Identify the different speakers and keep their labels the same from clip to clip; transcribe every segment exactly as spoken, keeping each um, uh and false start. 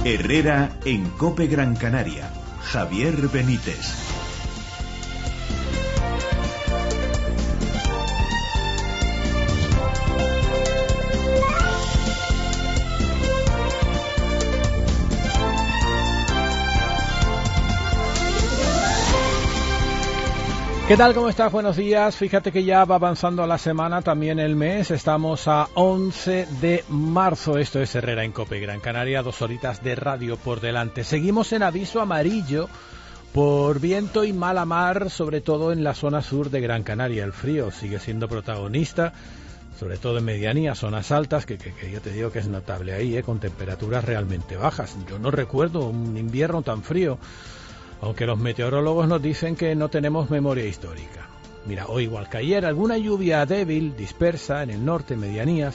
Speaker 1: Herrera en COPE Gran Canaria. Javier Benítez.
Speaker 2: ¿Qué tal? ¿Cómo estás? Buenos días. Fíjate que ya va avanzando la semana, también el mes. Estamos a once de marzo. Esto es Herrera en COPE Gran Canaria. Dos horitas de radio por delante. Seguimos en aviso amarillo por viento y mala mar, sobre todo en la zona sur de Gran Canaria. El frío sigue siendo protagonista, sobre todo en medianías, zonas altas, que, que, que yo te digo que es notable ahí, ¿eh? Con temperaturas realmente bajas. Yo no recuerdo un invierno tan frío, aunque los meteorólogos nos dicen que no tenemos memoria histórica. Mira, hoy igual que ayer, alguna lluvia débil, dispersa en el norte, medianías.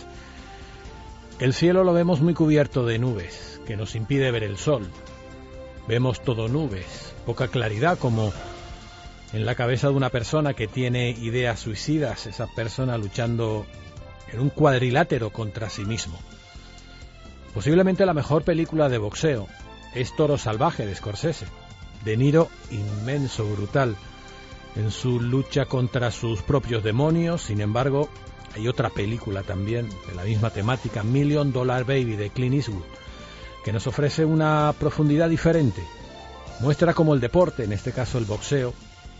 Speaker 2: El cielo lo vemos muy cubierto de nubes, que nos impide ver el sol. Vemos todo nubes, poca claridad, como en la cabeza de una persona que tiene ideas suicidas, esa persona luchando en un cuadrilátero contra sí mismo. Posiblemente la mejor película de boxeo es Toro Salvaje, de Scorsese. De Niro, inmenso, brutal en su lucha contra sus propios demonios. Sin embargo, hay otra película también de la misma temática, Million Dollar Baby, de Clint Eastwood, que nos ofrece una profundidad diferente. Muestra cómo el deporte, en este caso el boxeo,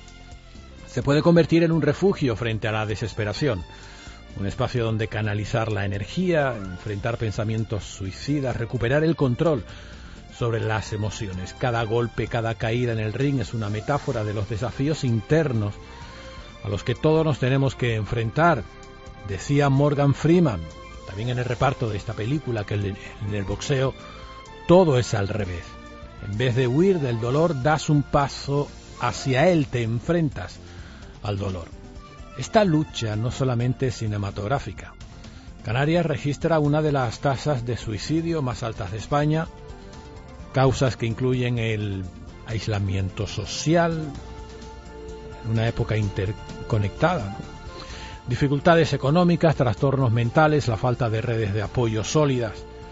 Speaker 2: se puede convertir en un refugio frente a la desesperación, un espacio donde canalizar la energía, enfrentar pensamientos suicidas, recuperar el control sobre las emociones. Cada golpe, cada caída en el ring es una metáfora de los desafíos internos a los que todos nos tenemos que enfrentar, decía Morgan Freeman, también en el reparto de esta película, que en el boxeo todo es al revés. En vez de huir del dolor, das un paso hacia él, te enfrentas al dolor. Esta lucha no solamente es cinematográfica. Canarias registra una de las tasas de suicidio más altas de España, causas que incluyen el aislamiento social, en una época interconectada, ¿no? Dificultades económicas, trastornos mentales, la falta de redes de apoyo sólidas.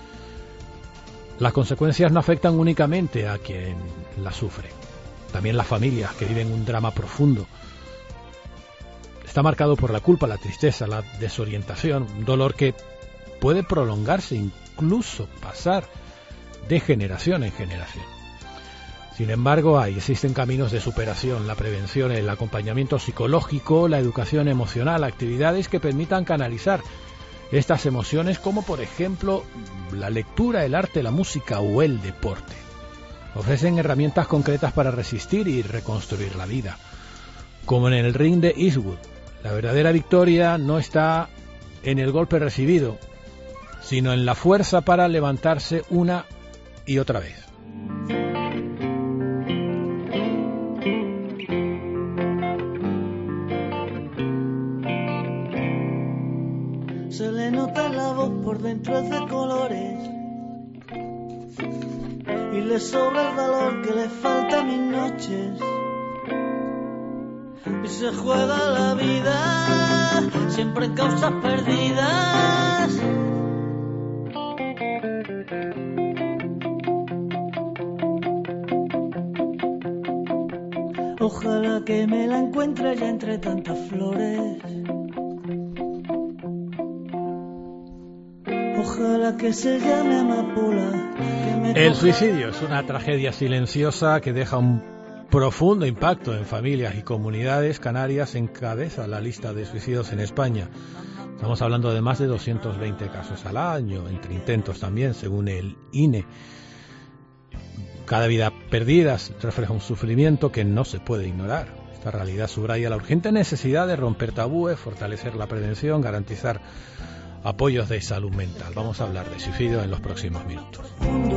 Speaker 2: Las consecuencias no afectan únicamente a quien las sufre, también las familias que viven un drama profundo. Está marcado por la culpa, la tristeza, la desorientación, un dolor que puede prolongarse, incluso pasar de generación en generación. Sin embargo, hay, existen caminos de superación, la prevención, el acompañamiento psicológico, la educación emocional, actividades que permitan canalizar estas emociones, como por ejemplo la lectura, el arte, la música o el deporte. Ofrecen herramientas concretas para resistir y reconstruir la vida. Como en el ring de Eastwood, la verdadera victoria no está en el golpe recibido, sino en la fuerza para levantarse una y otra vez.
Speaker 3: Se le nota la voz, por dentro es de colores, y le sobra el valor que le falta a mis noches. Y se juega la vida siempre en causas perdidas. Ojalá que me la encuentre ya entre tantas flores. Ojalá que se llame amapola. Que me
Speaker 2: El suicidio es una tragedia silenciosa que deja un profundo impacto en familias y comunidades. Canarias encabeza la lista de suicidios en España. Estamos hablando de más de doscientos veinte casos al año, entre intentos también, según el I N E. Cada vida perdida refleja un sufrimiento que no se puede ignorar. Esta realidad subraya la urgente necesidad de romper tabúes, fortalecer la prevención, garantizar apoyos de salud mental. Vamos a hablar de suicidio en los próximos minutos.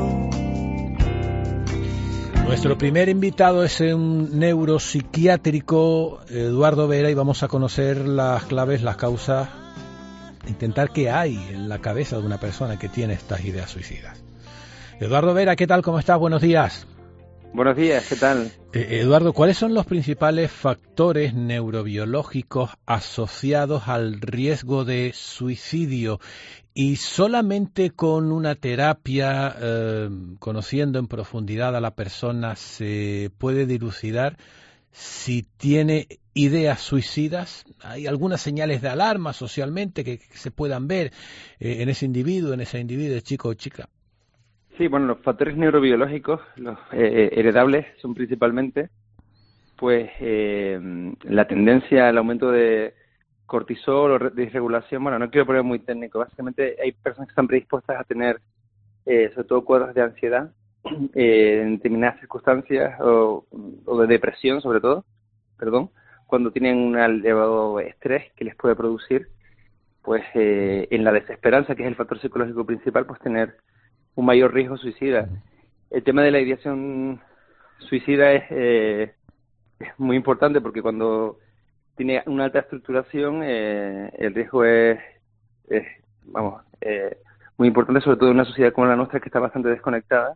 Speaker 2: Nuestro primer invitado es un neuropsiquiátrico, Eduardo Vera, y vamos a conocer las claves, las causas, intentar qué hay en la cabeza de una persona que tiene estas ideas suicidas. Eduardo Vera, ¿qué tal? ¿Cómo estás? Buenos días.
Speaker 4: Buenos días, ¿qué tal?
Speaker 2: Eh, Eduardo, ¿cuáles son los principales factores neurobiológicos asociados al riesgo de suicidio? Y solamente con una terapia, eh, conociendo en profundidad a la persona, se puede dilucidar si tiene ideas suicidas. ¿Hay algunas señales de alarma socialmente que, que se puedan ver eh, en ese individuo, en ese individuo, chico o chica?
Speaker 4: Sí, bueno, los factores neurobiológicos, los eh, heredables, son principalmente, pues, eh, la tendencia al aumento de cortisol o disregulación. Bueno, no quiero poner muy técnico. Básicamente hay personas que están predispuestas a tener, eh, sobre todo, cuadros de ansiedad eh, en determinadas circunstancias o, o de depresión, sobre todo, perdón, cuando tienen un elevado estrés que les puede producir, pues, eh, en la desesperanza, que es el factor psicológico principal, pues tener un mayor riesgo suicida. El tema de la ideación suicida es, eh, es muy importante porque cuando tiene una alta estructuración eh, el riesgo es, es vamos, eh, muy importante, sobre todo en una sociedad como la nuestra que está bastante desconectada.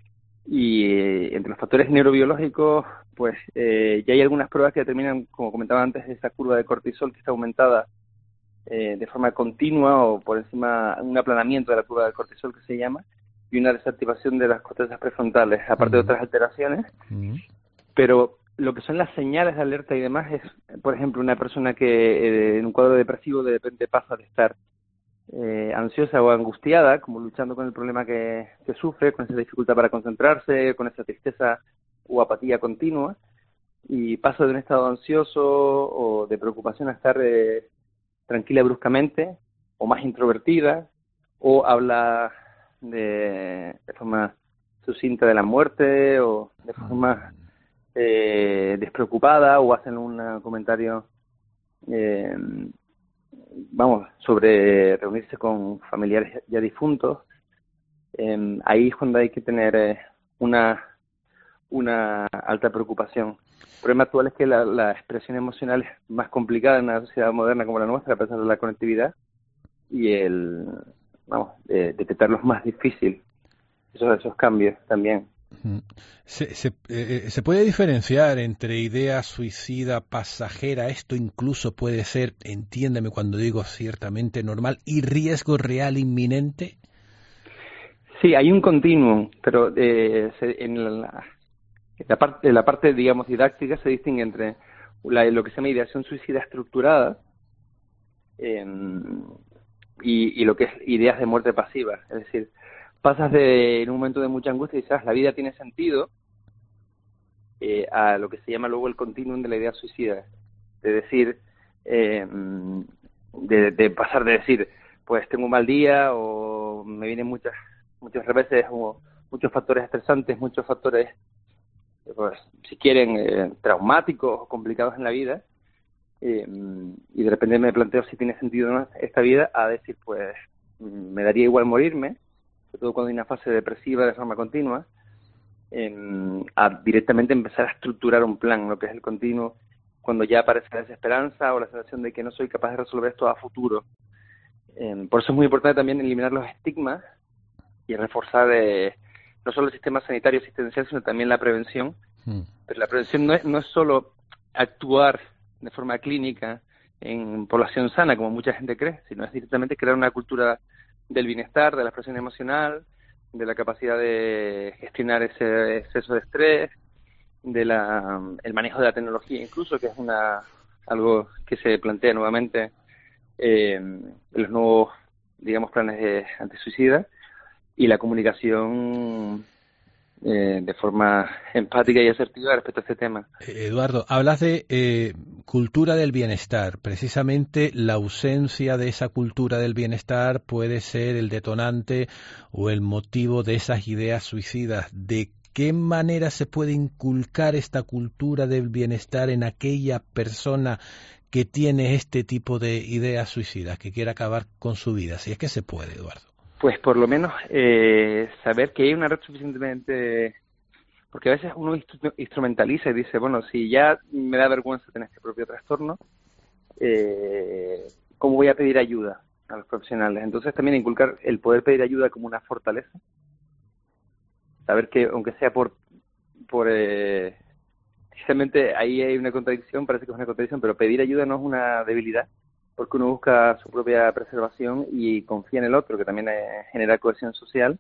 Speaker 4: Y eh, entre los factores neurobiológicos, pues eh, ya hay algunas pruebas que determinan, como comentaba antes, esa curva de cortisol que está aumentada eh, de forma continua o por encima, un aplanamiento de la curva de cortisol que se llama, y una desactivación de las cortezas prefrontales, aparte uh-huh. de otras alteraciones. Uh-huh. Pero lo que son las señales de alerta y demás es, por ejemplo, una persona que eh, en un cuadro depresivo de repente pasa de estar eh, ansiosa o angustiada, como luchando con el problema que, que sufre, con esa dificultad para concentrarse, con esa tristeza o apatía continua, y pasa de un estado ansioso o de preocupación a estar eh, tranquila bruscamente, o más introvertida, o habla de, de forma sucinta de la muerte, o de forma eh, despreocupada, o hacen un comentario eh, vamos sobre reunirse con familiares ya difuntos. Eh, ahí es cuando hay que tener eh, una una alta preocupación. El problema actual es que la, la expresión emocional es más complicada en una sociedad moderna como la nuestra, a pesar de la conectividad, y el vamos, eh, detectarlo es más difícil, esos, esos cambios también.
Speaker 2: ¿Se, se, eh, ¿Se puede diferenciar entre idea suicida pasajera, esto incluso puede ser, entiéndeme cuando digo ciertamente normal, y riesgo real inminente?
Speaker 4: Sí, hay un continuum, pero eh, se, en, la, en, la parte, en la parte, digamos, didáctica se distingue entre la, lo que se llama ideación suicida estructurada eh, y, y lo que es ideas de muerte pasiva. Es decir, pasas de en un momento de mucha angustia y dices, ah, la vida tiene sentido, eh, a lo que se llama luego el continuum de la idea suicida. De decir, eh, de, de pasar de decir, pues tengo un mal día o me vienen muchas muchas veces o muchos factores estresantes, muchos factores, pues, si quieren, eh, traumáticos o complicados en la vida, eh, y de repente me planteo si tiene sentido o no esta vida, a decir, pues, me daría igual morirme, sobre todo cuando hay una fase depresiva de forma continua, eh, a directamente empezar a estructurar un plan, lo que es el continuo, cuando ya aparece la desesperanza o la sensación de que no soy capaz de resolver esto a futuro. Eh, por eso es muy importante también eliminar los estigmas y reforzar eh, no solo el sistema sanitario asistencial, sino también la prevención. Mm. Pero la prevención no es, no es solo actuar de forma clínica en población sana, como mucha gente cree, sino es directamente crear una cultura del bienestar, de la expresión emocional, de la capacidad de gestionar ese exceso de estrés, de la el manejo de la tecnología incluso, que es una algo que se plantea nuevamente eh, en los nuevos, digamos, planes de antisuicida, y la comunicación eh, de forma empática y asertiva respecto a este tema.
Speaker 2: Eduardo, hablas de eh, cultura del bienestar. Precisamente la ausencia de esa cultura del bienestar puede ser el detonante o el motivo de esas ideas suicidas. ¿De qué manera se puede inculcar esta cultura del bienestar en aquella persona que tiene este tipo de ideas suicidas, que quiere acabar con su vida? Si es que se puede, Eduardo.
Speaker 4: Pues por lo menos eh, saber que hay una red suficientemente... Porque a veces uno instru- instrumentaliza y dice, bueno, si ya me da vergüenza tener este propio trastorno, eh, ¿cómo voy a pedir ayuda a los profesionales? Entonces también inculcar el poder pedir ayuda como una fortaleza. Saber que, aunque sea por por eh, precisamente ahí hay una contradicción, parece que es una contradicción, pero pedir ayuda no es una debilidad, porque uno busca su propia preservación y confía en el otro, que también eh, genera cohesión social,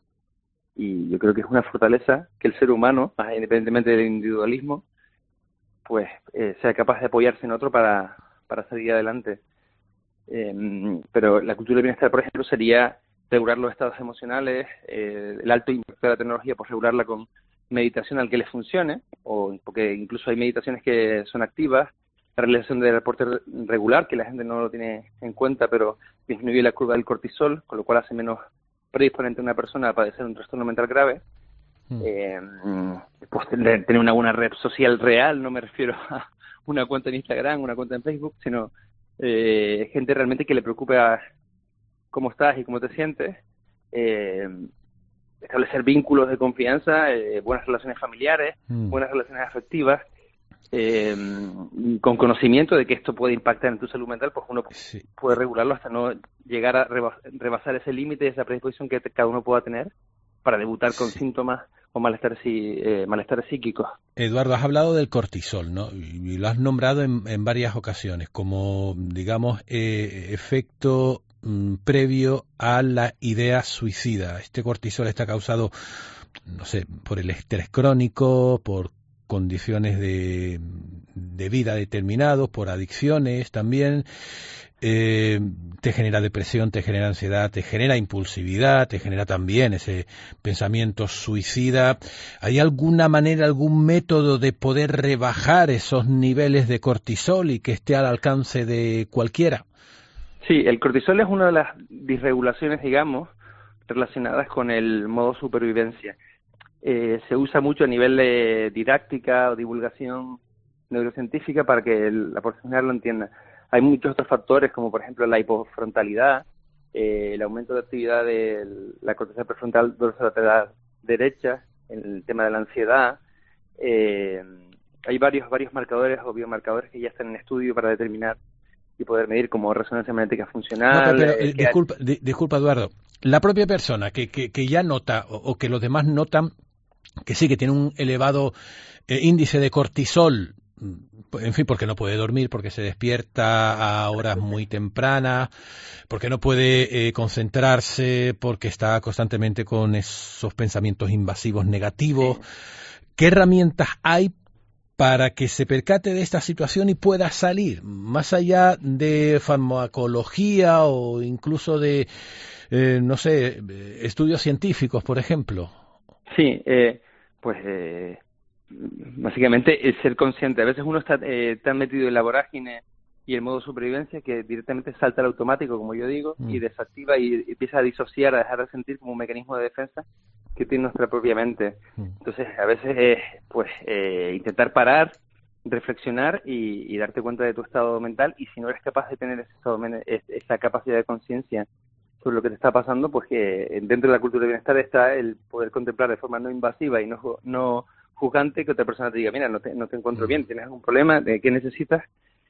Speaker 4: y yo creo que es una fortaleza que el ser humano, más independientemente del individualismo, pues eh, sea capaz de apoyarse en otro para, para seguir adelante. Eh, pero la cultura del bienestar, por ejemplo, sería regular los estados emocionales, eh, el alto impacto de la tecnología, pues regularla con meditación al que les funcione, o porque incluso hay meditaciones que son activas, la realización de reporte regular, que la gente no lo tiene en cuenta, pero disminuye la curva del cortisol, con lo cual hace menos predisponente a una persona a padecer un trastorno mental grave. Mm. Eh, pues tener, tener una buena red social real, no me refiero a una cuenta en Instagram, una cuenta en Facebook, sino eh, gente realmente que le preocupa cómo estás y cómo te sientes, eh, establecer vínculos de confianza, eh, buenas relaciones familiares, mm. buenas relaciones afectivas, eh, con conocimiento de que esto puede impactar en tu salud mental, pues uno sí. puede regularlo hasta no llegar a rebasar ese límite, esa predisposición que cada uno pueda tener para debutar con sí. síntomas o malestares, eh, malestares psíquicos.
Speaker 2: Eduardo, has hablado del cortisol, ¿no? Y lo has nombrado en, en varias ocasiones como, digamos, eh, efecto mm, previo a la idea suicida. Este cortisol está causado, no sé, por el estrés crónico, por condiciones de, de vida determinados, por adicciones también. Eh, te genera depresión, te genera ansiedad, te genera impulsividad, te genera también ese pensamiento suicida. ¿Hay alguna manera, algún método de poder rebajar esos niveles de cortisol y que esté al alcance de cualquiera?
Speaker 4: Sí, el cortisol es una de las disregulaciones, digamos, relacionadas con el modo supervivencia. Eh, se usa mucho a nivel de didáctica o divulgación neurocientífica para que el, la población general lo entienda. Hay muchos otros factores, como por ejemplo la hipofrontalidad, eh, el aumento de actividad de la corteza prefrontal dorsolateral derecha, el tema de la ansiedad. Eh, hay varios varios marcadores o biomarcadores que ya están en estudio para determinar y poder medir como resonancia magnética funcional.
Speaker 2: No, pero, pero,
Speaker 4: eh,
Speaker 2: disculpa, hay... di, disculpa, Eduardo. La propia persona que, que, que ya nota o, o que los demás notan que sí, que tiene un elevado eh, índice de cortisol, en fin, porque no puede dormir, porque se despierta a horas muy tempranas, porque no puede eh, concentrarse, porque está constantemente con esos pensamientos invasivos negativos. ¿Qué herramientas hay para que se percate de esta situación y pueda salir, más allá de farmacología o incluso de, eh, no sé, estudios científicos, por ejemplo?
Speaker 4: Sí, eh, pues eh, básicamente el ser consciente. A veces uno está eh, tan metido en la vorágine y el modo supervivencia que directamente salta al automático, como yo digo, mm. y desactiva y empieza a disociar, a dejar de sentir como un mecanismo de defensa que tiene nuestra propia mente. Mm. Entonces, a veces es pues eh, intentar parar, reflexionar y, y darte cuenta de tu estado mental, y si no eres capaz de tener ese estado, esa capacidad de conciencia sobre lo que te está pasando, pues que dentro de la cultura del bienestar está el poder contemplar de forma no invasiva y no no juzgante que otra persona te diga, mira, no te, no te encuentro bien, tienes algún problema, ¿de qué necesitas?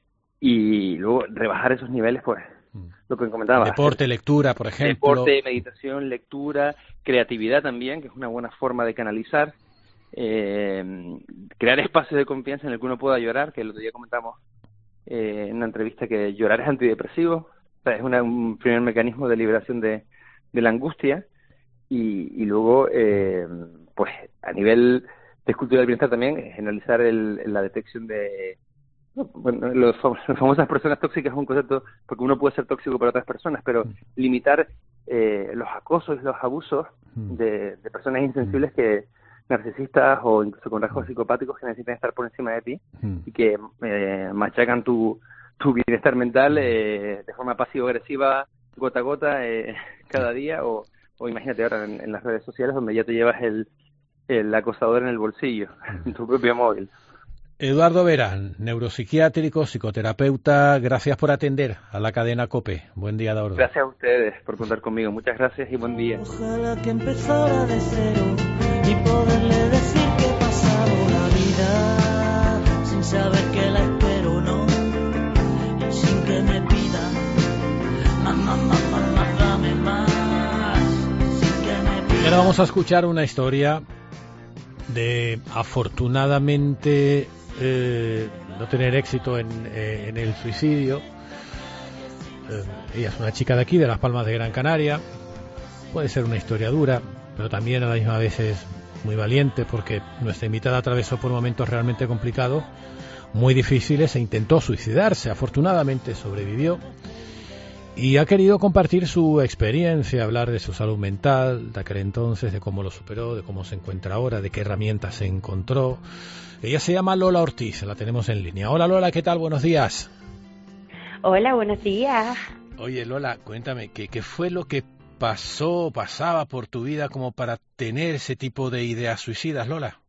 Speaker 4: Y luego rebajar esos niveles, pues, lo que comentaba.
Speaker 2: Deporte, lectura, por ejemplo.
Speaker 4: Deporte, meditación, lectura, creatividad también, que es una buena forma de canalizar. Eh, crear espacios de confianza en el que uno pueda llorar, que el otro día comentamos eh, en una entrevista que llorar es antidepresivo. O sea, es una, un primer mecanismo de liberación de, de la angustia. Y, y luego, eh, pues, a nivel de cultura del bienestar también, generalizar el, la detección de... Bueno, los, las famosas personas tóxicas es un concepto, porque uno puede ser tóxico para otras personas, pero mm. limitar eh, los acosos y los abusos mm. de, de personas insensibles que narcisistas o incluso con rasgos psicopáticos que necesitan estar por encima de ti mm. y que eh, machacan tu, tu bienestar mental eh, de forma pasivo-agresiva, gota a gota, eh, cada día, o, o imagínate ahora en, en las redes sociales donde ya te llevas el, el acosador en el bolsillo, en tu propio móvil.
Speaker 2: Eduardo Verán, neuropsiquiátrico, psicoterapeuta, gracias por atender a la cadena COPE. Buen día, Eduardo.
Speaker 4: Gracias a ustedes por contar conmigo. Muchas gracias y buen día.
Speaker 3: Ojalá que empezara de cero y poderle decir que he pasado la vida sin saber que la espero, no, y sin que me pida más, más, más, más, más, dame más, sin que me pida.
Speaker 2: Y ahora vamos a escuchar una historia de afortunadamente eh, no tener éxito en, eh, en el suicidio. Eh, ella es una chica de aquí, de Las Palmas de Gran Canaria. Puede ser una historia dura, pero también a la misma vez es muy valiente, porque nuestra invitada atravesó por momentos realmente complicados, muy difíciles, e intentó suicidarse. Afortunadamente sobrevivió y ha querido compartir su experiencia, hablar de su salud mental, de aquel entonces, de cómo lo superó, de cómo se encuentra ahora, de qué herramientas se encontró. Ella se llama Lola Ortiz, la tenemos en línea. Hola Lola, ¿qué tal? Buenos días.
Speaker 5: Hola, buenos días.
Speaker 2: Oye Lola, cuéntame, ¿qué, qué fue lo que pasó, pasaba por tu vida como para tener ese tipo de ideas suicidas, Lola?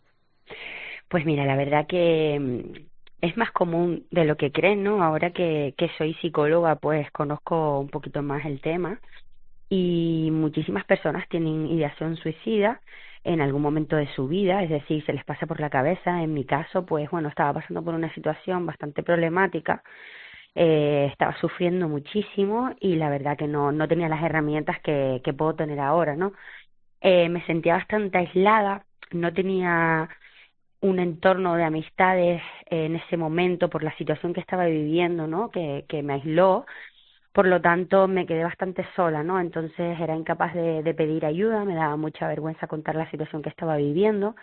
Speaker 5: Pues mira, la verdad que es más común de lo que creen, ¿no? Ahora que, que soy psicóloga, pues conozco un poquito más el tema, y muchísimas personas tienen ideación suicida en algún momento de su vida, es decir, se les pasa por la cabeza. En mi caso, pues bueno, estaba pasando por una situación bastante problemática. Eh, estaba sufriendo muchísimo y la verdad que no, no tenía las herramientas que, que puedo tener ahora, ¿no? Eh, me sentía bastante aislada, no tenía un entorno de amistades en ese momento por la situación que estaba viviendo, ¿no? Que, que me aisló, por lo tanto me quedé bastante sola, ¿no? Entonces era incapaz de, de pedir ayuda, me daba mucha vergüenza contar la situación que estaba viviendo,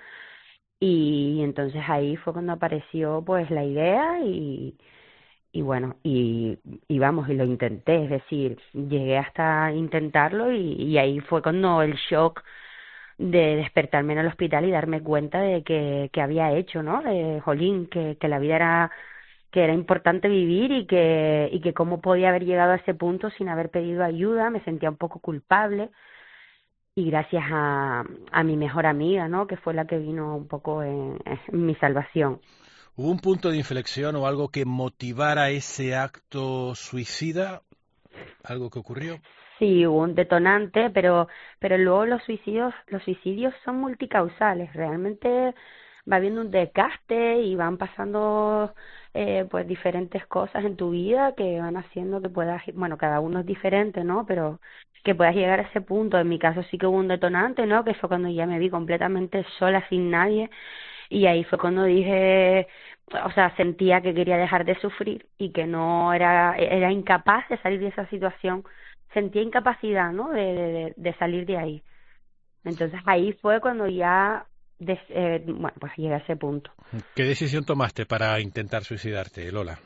Speaker 5: y entonces ahí fue cuando apareció pues la idea y y bueno, y, y vamos, y lo intenté, es decir, llegué hasta intentarlo, y, y ahí fue cuando el shock de despertarme en el hospital y darme cuenta de que, que había hecho, ¿no? De jolín, que, que la vida era, que era importante vivir, y que, y que cómo podía haber llegado a ese punto sin haber pedido ayuda. Me sentía un poco culpable, y gracias a, a mi mejor amiga, ¿no? Que fue la que vino un poco en, en mi salvación.
Speaker 2: ¿Hubo un punto de inflexión o algo que motivara ese acto suicida? ¿Algo que ocurrió?
Speaker 5: Sí, hubo un detonante, pero pero luego los suicidios los suicidios son multicausales. Realmente va habiendo un desgaste y van pasando eh, pues diferentes cosas en tu vida que van haciendo que puedas, bueno, cada uno es diferente, ¿no? Pero que puedas llegar a ese punto. En mi caso sí que hubo un detonante, ¿no? Que fue cuando ya me vi completamente sola, sin nadie. Y ahí fue cuando dije, o sea, sentía que quería dejar de sufrir y que no era, era incapaz de salir de esa situación. Sentía incapacidad, ¿no? De, de, de salir de ahí. Entonces ahí fue cuando ya, des, eh, bueno, pues llegué a ese punto.
Speaker 2: ¿Qué decisión tomaste para intentar suicidarte, Lola?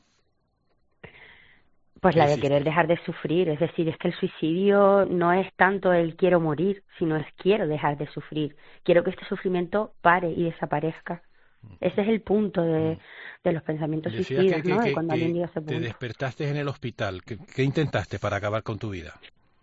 Speaker 5: Pues la de querer dejar de sufrir. Es decir, es que el suicidio no es tanto el quiero morir, sino es quiero dejar de sufrir. Quiero que este sufrimiento pare y desaparezca. Ese es el punto de, de los pensamientos
Speaker 2: Decías
Speaker 5: suicidas,
Speaker 2: que,
Speaker 5: ¿no?
Speaker 2: que,
Speaker 5: De cuando
Speaker 2: que
Speaker 5: alguien llega a ese punto.
Speaker 2: te despertaste en el hospital. ¿Qué, qué intentaste para acabar con tu vida?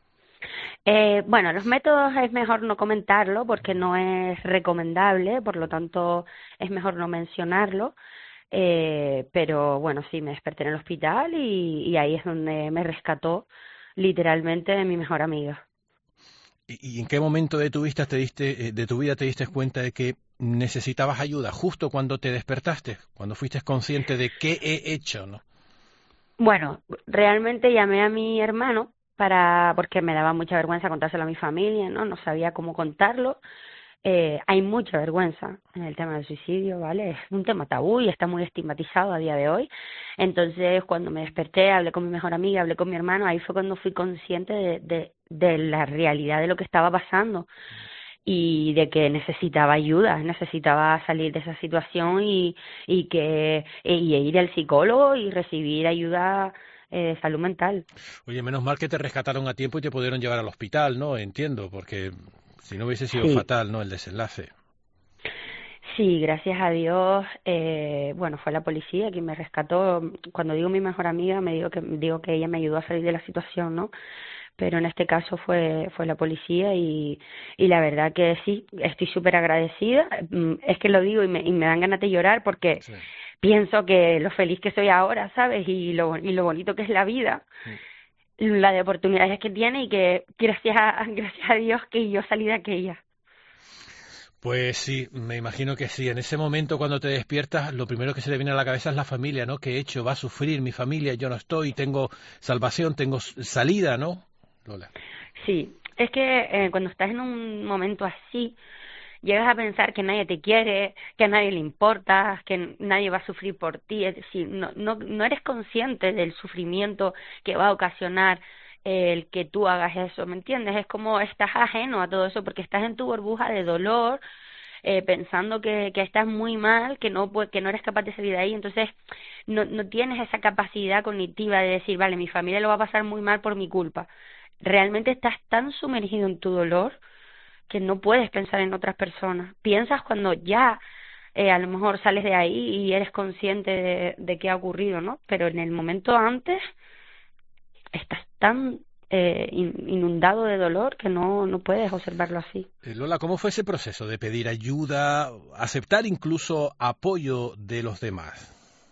Speaker 5: Eh, bueno, los métodos es mejor no comentarlo porque no es recomendable, por lo tanto es mejor no mencionarlo. Eh, pero bueno, sí, me desperté en el hospital y, y ahí es donde me rescató literalmente mi mejor amiga.
Speaker 2: ¿Y, y en qué momento de tu vida te diste, de tu vida te diste cuenta de que necesitabas ayuda? Justo cuando te despertaste, cuando fuiste consciente de qué he hecho, ¿no?
Speaker 5: Bueno, realmente llamé a mi hermano para porque me daba mucha vergüenza contárselo a mi familia, ¿no? No sabía cómo contarlo. Eh, hay mucha vergüenza en el tema del suicidio, ¿vale? Es un tema tabú y está muy estigmatizado a día de hoy. Entonces, cuando me desperté, hablé con mi mejor amiga, hablé con mi hermano, ahí fue cuando fui consciente de, de, de la realidad de lo que estaba pasando y de que necesitaba ayuda, necesitaba salir de esa situación y, y que y ir al psicólogo y recibir ayuda eh, de salud mental.
Speaker 2: Oye, menos mal que te rescataron a tiempo y te pudieron llevar al hospital, ¿no? Entiendo, porque si no hubiese sido
Speaker 5: sí.
Speaker 2: fatal, ¿no? El desenlace.
Speaker 5: Sí, gracias a Dios, eh, bueno, fue la policía quien me rescató. Cuando digo mi mejor amiga, me digo que digo que ella me ayudó a salir de la situación, ¿no? Pero en este caso fue fue la policía y, y la verdad que sí, estoy súper agradecida. Es que lo digo y me, y me dan ganas de llorar porque sí. Pienso que lo feliz que soy ahora, ¿sabes? Y lo, y lo bonito que es la vida. Sí. La de oportunidades que tiene y que gracias a, gracias a Dios que yo salí de aquella.
Speaker 2: Pues sí, me imagino que sí. En ese momento cuando te despiertas, lo primero que se te viene a la cabeza es la familia, ¿no? ¿Qué he hecho? Va a sufrir mi familia, yo no estoy, tengo salvación, tengo salida, ¿no, Lola?
Speaker 5: Sí, es que eh, cuando estás en un momento así, llegas a pensar que nadie te quiere, que a nadie le importa, que nadie va a sufrir por ti, es decir, no, no, no eres consciente del sufrimiento que va a ocasionar el que tú hagas eso, ¿me entiendes? Es como estás ajeno a todo eso porque estás en tu burbuja de dolor, eh, pensando que, que estás muy mal, que no que no eres capaz de salir de ahí, entonces no, no tienes esa capacidad cognitiva de decir, vale, mi familia lo va a pasar muy mal por mi culpa. Realmente estás tan sumergido en tu dolor que no puedes pensar en otras personas. Piensas cuando ya eh, a lo mejor sales de ahí y eres consciente de, de qué ha ocurrido, ¿no? Pero en el momento antes estás tan eh, inundado de dolor que no, no puedes observarlo así.
Speaker 2: Eh, Lola, ¿cómo fue ese proceso de pedir ayuda, aceptar incluso apoyo de los demás?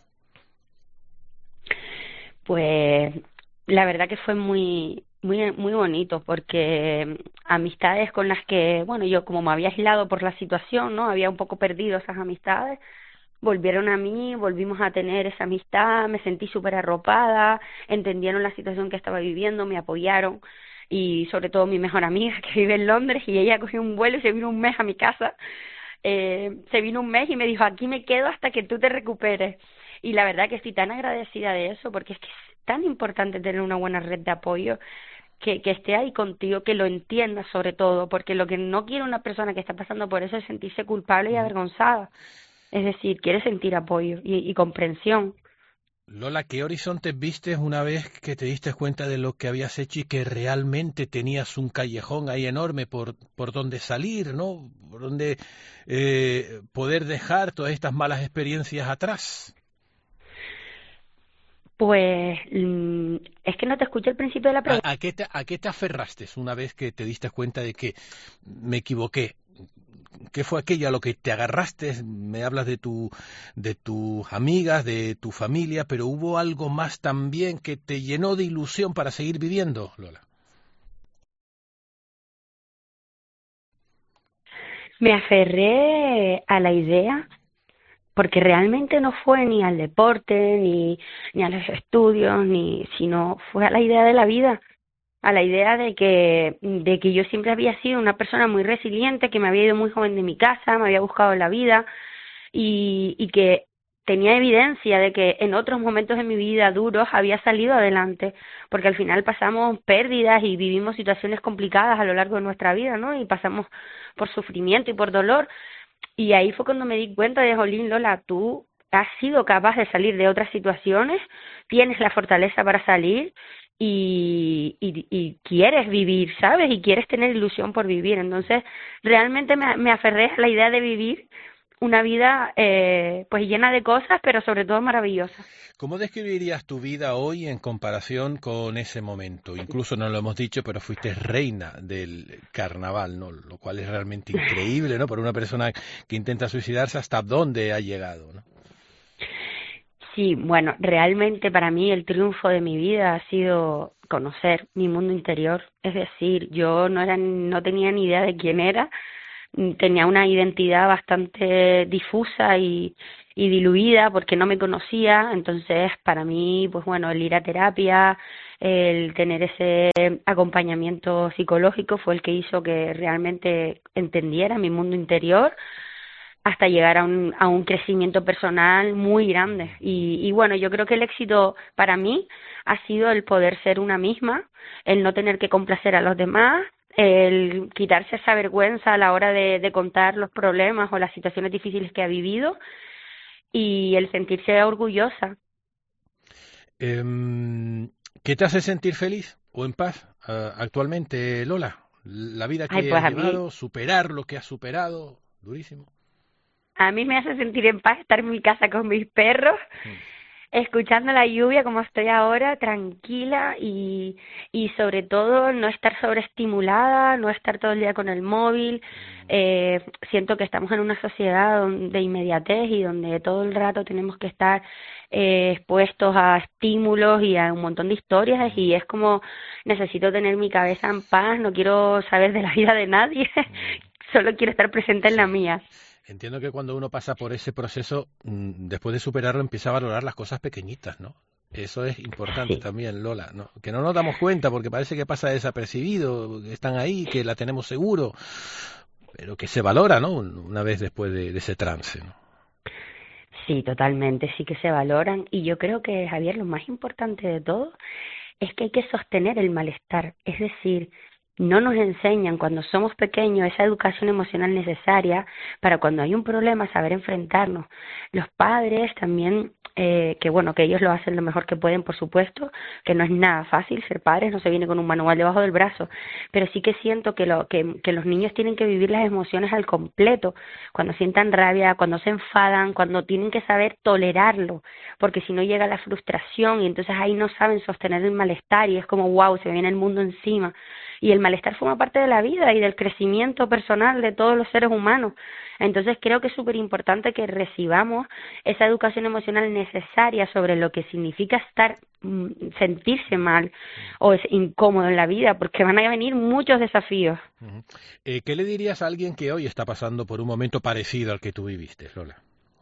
Speaker 5: Pues la verdad que fue muy muy muy bonito porque amistades con las que, bueno, yo como me había aislado por la situación, ¿no? Había un poco perdido esas amistades, volvieron a mí, volvimos a tener esa amistad, me sentí súper arropada, entendieron la situación que estaba viviendo, me apoyaron y sobre todo mi mejor amiga que vive en Londres y ella cogió un vuelo y se vino un mes a mi casa, eh, se vino un mes y me dijo, aquí me quedo hasta que tú te recuperes. Y la verdad que estoy tan agradecida de eso porque es que es tan importante tener una buena red de apoyo que, que esté ahí contigo, que lo entiendas sobre todo, porque lo que no quiere una persona que está pasando por eso es sentirse culpable y avergonzada. Es decir, quiere sentir apoyo y, y comprensión.
Speaker 2: Lola, ¿qué horizontes vistes una vez que te diste cuenta de lo que habías hecho y que realmente tenías un callejón ahí enorme por, por donde salir, ¿no? Por donde eh, poder dejar todas estas malas experiencias atrás.
Speaker 5: Pues es que no te escuché al principio de la pregunta.
Speaker 2: ¿A, a, qué te, ¿A qué te aferraste una vez que te diste cuenta de que me equivoqué? ¿Qué fue aquello a lo que te agarraste? Me hablas de tu, de tus amigas, de tu familia, pero ¿hubo algo más también que te llenó de ilusión para seguir viviendo, Lola?
Speaker 5: Me aferré a la idea porque realmente no fue ni al deporte, ni, ni a los estudios, ni sino fue a la idea de la vida, a la idea de que, de que yo siempre había sido una persona muy resiliente, que me había ido muy joven de mi casa, me había buscado la vida y, y que tenía evidencia de que en otros momentos de mi vida duros había salido adelante, porque al final pasamos pérdidas y vivimos situaciones complicadas a lo largo de nuestra vida, ¿no? Y pasamos por sufrimiento y por dolor. Y ahí fue cuando me di cuenta de, jolín, Lola, tú has sido capaz de salir de otras situaciones, tienes la fortaleza para salir y, y, y quieres vivir, ¿sabes? Y quieres tener ilusión por vivir. Entonces, realmente me, me aferré a la idea de vivir una vida eh, pues llena de cosas, pero sobre todo maravillosa.
Speaker 2: ¿Cómo describirías tu vida hoy en comparación con ese momento? Incluso no lo hemos dicho, pero fuiste reina del carnaval, ¿no? Lo cual es realmente increíble, ¿no? Para una persona que intenta suicidarse, ¿hasta dónde ha llegado, ¿no?
Speaker 5: Sí, bueno, realmente para mí el triunfo de mi vida ha sido conocer mi mundo interior. Es decir, yo no era, no tenía ni idea de quién era, tenía una identidad bastante difusa y, y diluida porque no me conocía, entonces para mí, pues bueno, el ir a terapia, el tener ese acompañamiento psicológico fue el que hizo que realmente entendiera mi mundo interior hasta llegar a un, a un crecimiento personal muy grande. Y, y bueno, yo creo que el éxito para mí ha sido el poder ser una misma, el no tener que complacer a los demás, el quitarse esa vergüenza a la hora de, de contar los problemas o las situaciones difíciles que ha vivido y el sentirse orgullosa.
Speaker 2: Eh, ¿Qué te hace sentir feliz o en paz uh, actualmente, Lola? La vida que
Speaker 5: Ay, pues
Speaker 2: has
Speaker 5: mí,
Speaker 2: llevado, superar lo que has superado, durísimo.
Speaker 5: A mí me hace sentir en paz estar en mi casa con mis perros, mm. escuchando la lluvia como estoy ahora, tranquila y, y sobre todo no estar sobreestimulada, no estar todo el día con el móvil. Eh, siento que estamos en una sociedad de inmediatez y donde todo el rato tenemos que estar eh, expuestos a estímulos y a un montón de historias y es como necesito tener mi cabeza en paz, no quiero saber de la vida de nadie, solo quiero estar presente en la mía.
Speaker 2: Entiendo que cuando uno pasa por ese proceso, después de superarlo, empieza a valorar las cosas pequeñitas, ¿no? Eso es importante sí. también, Lola, ¿no? Que no nos damos cuenta porque parece que pasa desapercibido, que están ahí, que la tenemos seguro. pero que se valora, ¿no? Una vez después de, de ese trance, ¿no?
Speaker 5: Sí, totalmente, sí que se valoran y yo creo que, Javier, lo más importante de todo es que hay que sostener el malestar, es decir, no nos enseñan cuando somos pequeños esa educación emocional necesaria para cuando hay un problema saber enfrentarnos. Los padres también, eh, que bueno, que ellos lo hacen lo mejor que pueden, por supuesto, que no es nada fácil ser padres, no se viene con un manual debajo del brazo, pero sí que siento que, lo, que, que los niños tienen que vivir las emociones al completo, cuando sientan rabia, cuando se enfadan, cuando tienen que saber tolerarlo, porque si no llega la frustración y entonces ahí no saben sostener el malestar y es como wow, se me viene el mundo encima. Y el malestar forma parte de la vida y del crecimiento personal de todos los seres humanos. Entonces creo que es súper importante que recibamos esa educación emocional necesaria sobre lo que significa estar, sentirse mal o es incómodo en la vida, porque van a venir muchos desafíos.
Speaker 2: Uh-huh. Eh, ¿Qué le dirías a alguien que hoy está pasando por un momento parecido al que tú viviste, Lola?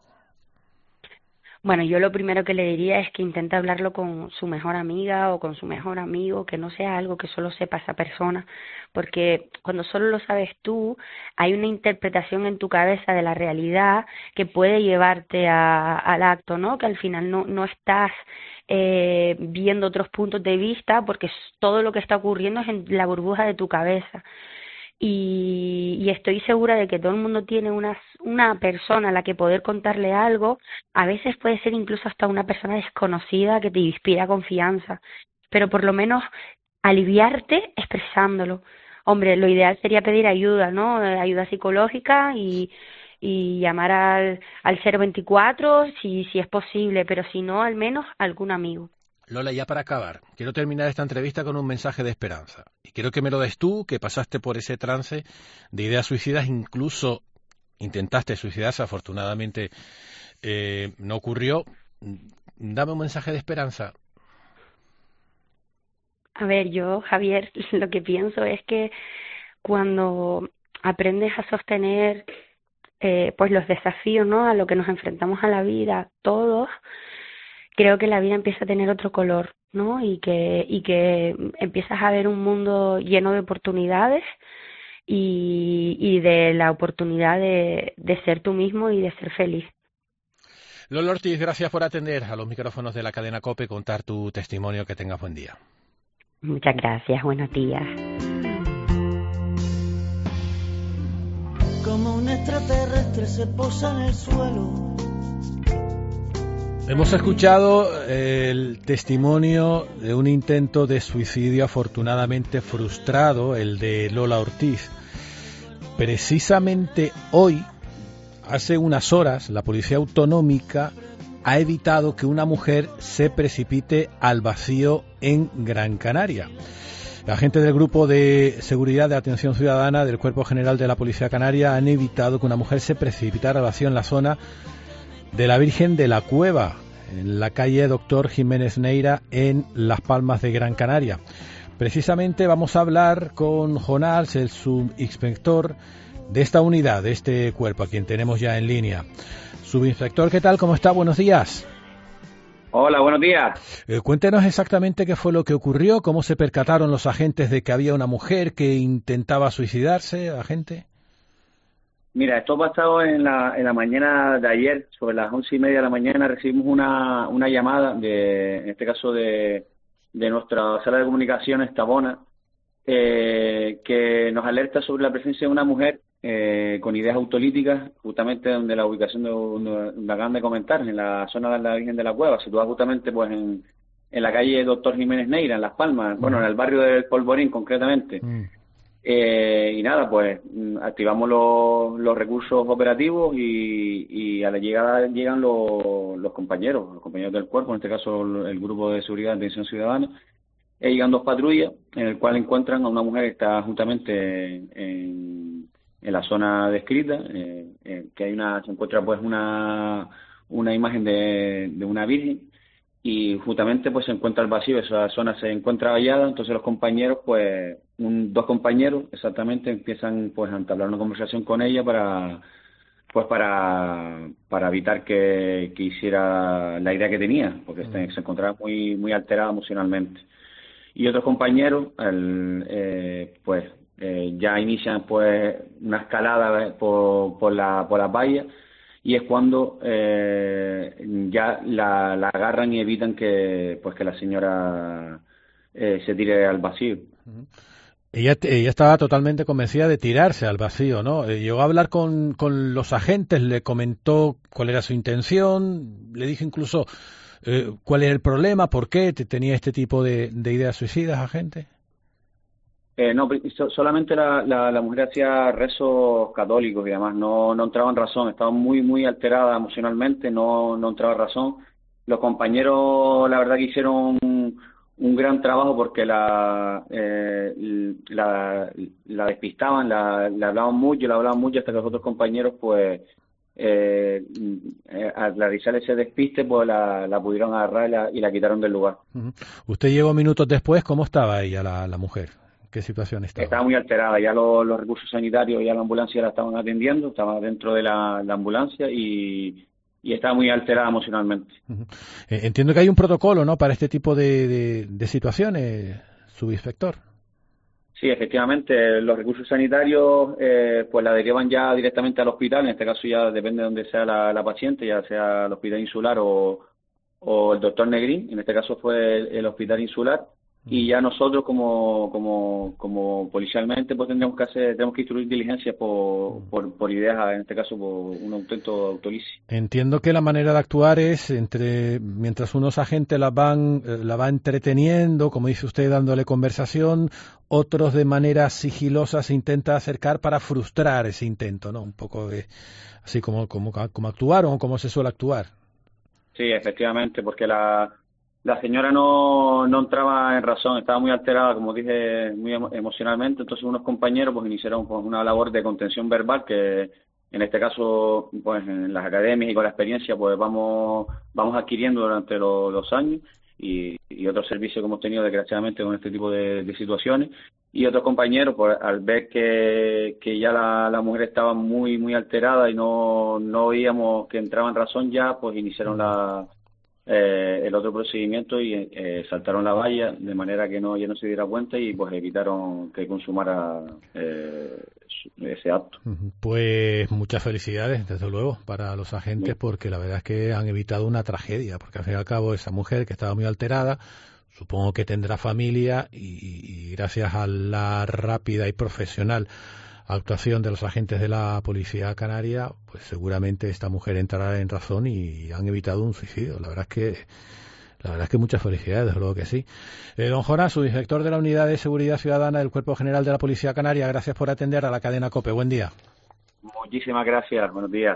Speaker 5: Bueno, yo lo primero que le diría es que intente hablarlo con su mejor amiga o con su mejor amigo, que no sea algo que solo sepa esa persona, porque cuando solo lo sabes tú, hay una interpretación en tu cabeza de la realidad que puede llevarte a, al acto, ¿no? Que al final no, no estás eh, viendo otros puntos de vista porque todo lo que está ocurriendo es en la burbuja de tu cabeza. Y, y estoy segura de que todo el mundo tiene una, una persona a la que poder contarle algo, a veces puede ser incluso hasta una persona desconocida que te inspira confianza, pero por lo menos aliviarte expresándolo. Hombre, lo ideal sería pedir ayuda, ¿no? Ayuda psicológica y, y llamar al, al cero veinticuatro si, si es posible, pero si no, al menos algún amigo.
Speaker 2: Lola, ya para acabar, quiero terminar esta entrevista con un mensaje de esperanza. Y quiero que me lo des tú, que pasaste por ese trance de ideas suicidas, incluso intentaste suicidarse, afortunadamente eh, no ocurrió. Dame un mensaje de esperanza.
Speaker 5: A ver, yo, Javier, lo que pienso es que cuando aprendes a sostener eh, pues los desafíos, ¿no? A lo que nos enfrentamos a la vida, todos, creo que la vida empieza a tener otro color, ¿no? Y que, y que empiezas a ver un mundo lleno de oportunidades y, y de la oportunidad de, de ser tú mismo y de ser feliz.
Speaker 2: Lola Ortiz, gracias por atender a los micrófonos de la cadena COPE, contar tu testimonio. Que tengas buen día.
Speaker 5: Muchas gracias, buenos días.
Speaker 3: Como un extraterrestre se posa en el suelo.
Speaker 2: Hemos escuchado el testimonio de un intento de suicidio afortunadamente frustrado, el de Lola Ortiz. Precisamente hoy, hace unas horas, la Policía Autonómica ha evitado que una mujer se precipite al vacío en Gran Canaria. Agentes del Grupo de Seguridad de Atención Ciudadana del Cuerpo General de la Policía Canaria han evitado que una mujer se precipitara al vacío en la zona de la Virgen de la Cueva, en la calle Doctor Jiménez Neira, en Las Palmas de Gran Canaria. Precisamente vamos a hablar con Jonás, el subinspector de esta unidad, de este cuerpo, a quien tenemos ya en línea. Subinspector, ¿qué tal? ¿Cómo está? Buenos días.
Speaker 6: Hola, buenos días.
Speaker 2: Eh, cuéntenos exactamente qué fue lo que ocurrió, cómo se percataron los agentes de que había una mujer que intentaba suicidarse, agente.
Speaker 6: Mira, esto ha pasado en la, en la mañana de ayer, sobre las once y media de la mañana, recibimos una, una llamada, de, en este caso de, de nuestra sala de comunicaciones, Tabona, eh, que nos alerta sobre la presencia de una mujer eh, con ideas autolíticas, justamente donde la ubicación de donde acaban de comentar, en la zona de la Virgen de la Cueva, situada justamente pues en, en la calle Doctor Jiménez Neira, en Las Palmas, mm. bueno, en el barrio del Polvorín concretamente. Mm. Eh, y nada, pues activamos los, los recursos operativos y, y a la llegada llegan los, los compañeros, los compañeros del cuerpo, en este caso el Grupo de Seguridad de Atención Ciudadana. Eh, llegan dos patrullas en el cual encuentran a una mujer que está justamente en, en la zona descrita, eh, eh, que hay una, se encuentra pues una, una imagen de, de una virgen. Y justamente pues se encuentra el vacío, esa zona se encuentra vallada, entonces los compañeros, pues un, dos compañeros exactamente empiezan pues a entablar una conversación con ella para pues para para evitar que, que hiciera la idea que tenía, porque mm. se encontraba muy muy alterada emocionalmente. Y otros compañeros, el, eh, pues eh, ya inician pues una escalada por, por, la, por las vallas, y es cuando eh, ya la, la agarran y evitan que pues que la señora eh, se tire al vacío.
Speaker 2: Ella, ella estaba totalmente convencida de tirarse al vacío, ¿no? Eh, llegó a hablar con, con los agentes, le comentó cuál era su intención, le dijo incluso eh, cuál era el problema, por qué tenía este tipo de, de ideas suicidas, agente.
Speaker 6: Eh, no, solamente la, la, la mujer hacía rezos católicos y además no, no entraba en razón, estaba muy, muy alterada emocionalmente, no, no entraba en razón. Los compañeros, la verdad que hicieron un, un gran trabajo porque la, eh, la, la despistaban, la, la hablaban mucho, la hablaban mucho hasta que los otros compañeros, pues, eh, al realizar ese despiste, pues la, la pudieron agarrar y la, y la quitaron del lugar.
Speaker 2: Uh-huh. Usted llegó minutos después, ¿cómo estaba ella, la, la mujer? ¿Qué situación estaba?
Speaker 6: Estaba muy alterada, ya los, los recursos sanitarios y la ambulancia la estaban atendiendo, estaba dentro de la, la ambulancia y, y estaba muy alterada emocionalmente.
Speaker 2: Uh-huh. Eh, entiendo que hay un protocolo, ¿no?, para este tipo de, de, de situaciones, subinspector.
Speaker 6: Sí, efectivamente, los recursos sanitarios eh, pues la derivan ya directamente al hospital, en este caso ya depende de donde sea la, la paciente, ya sea el hospital insular o, o el doctor Negrín, en este caso fue el, el hospital insular. Y ya nosotros como como como policialmente pues tendremos que hacer tenemos que instruir diligencias por, por por ideas, en este caso por un intento de autolisis.
Speaker 2: Entiendo que la manera de actuar es entre mientras unos agentes la van la va entreteniendo, como dice usted, dándole conversación, otros de manera sigilosa se intenta acercar para frustrar ese intento, ¿no? Un poco de así como como como actuaron o como se suele actuar.
Speaker 6: Sí, efectivamente, porque la La señora no, no entraba en razón, estaba muy alterada, como dije, muy emo- emocionalmente. Entonces unos compañeros pues iniciaron pues, una labor de contención verbal que en este caso pues en las academias y con la experiencia pues vamos vamos adquiriendo durante lo, los años y, y otros servicios que hemos tenido desgraciadamente con este tipo de, de situaciones. Y otros compañeros pues al ver que, que ya la, la mujer estaba muy muy alterada y no, no veíamos que entraba en razón ya, pues iniciaron la Eh, el otro procedimiento y eh, saltaron la valla de manera que no ya no se diera cuenta y pues evitaron que consumara eh, ese acto.
Speaker 2: Pues muchas felicidades, desde luego, para los agentes, porque la verdad es que han evitado una tragedia, porque al fin y al cabo esa mujer que estaba muy alterada, supongo que tendrá familia y, y gracias a la rápida y profesional actuación de los agentes de la Policía Canaria, pues seguramente esta mujer entrará en razón y han evitado un suicidio. La verdad es que la verdad es que muchas felicidades, desde luego que sí. Eh, don Jonás, subinspector de la Unidad de Seguridad Ciudadana del Cuerpo General de la Policía Canaria, gracias por atender a la cadena COPE. Buen día.
Speaker 6: Muchísimas gracias. Buenos días.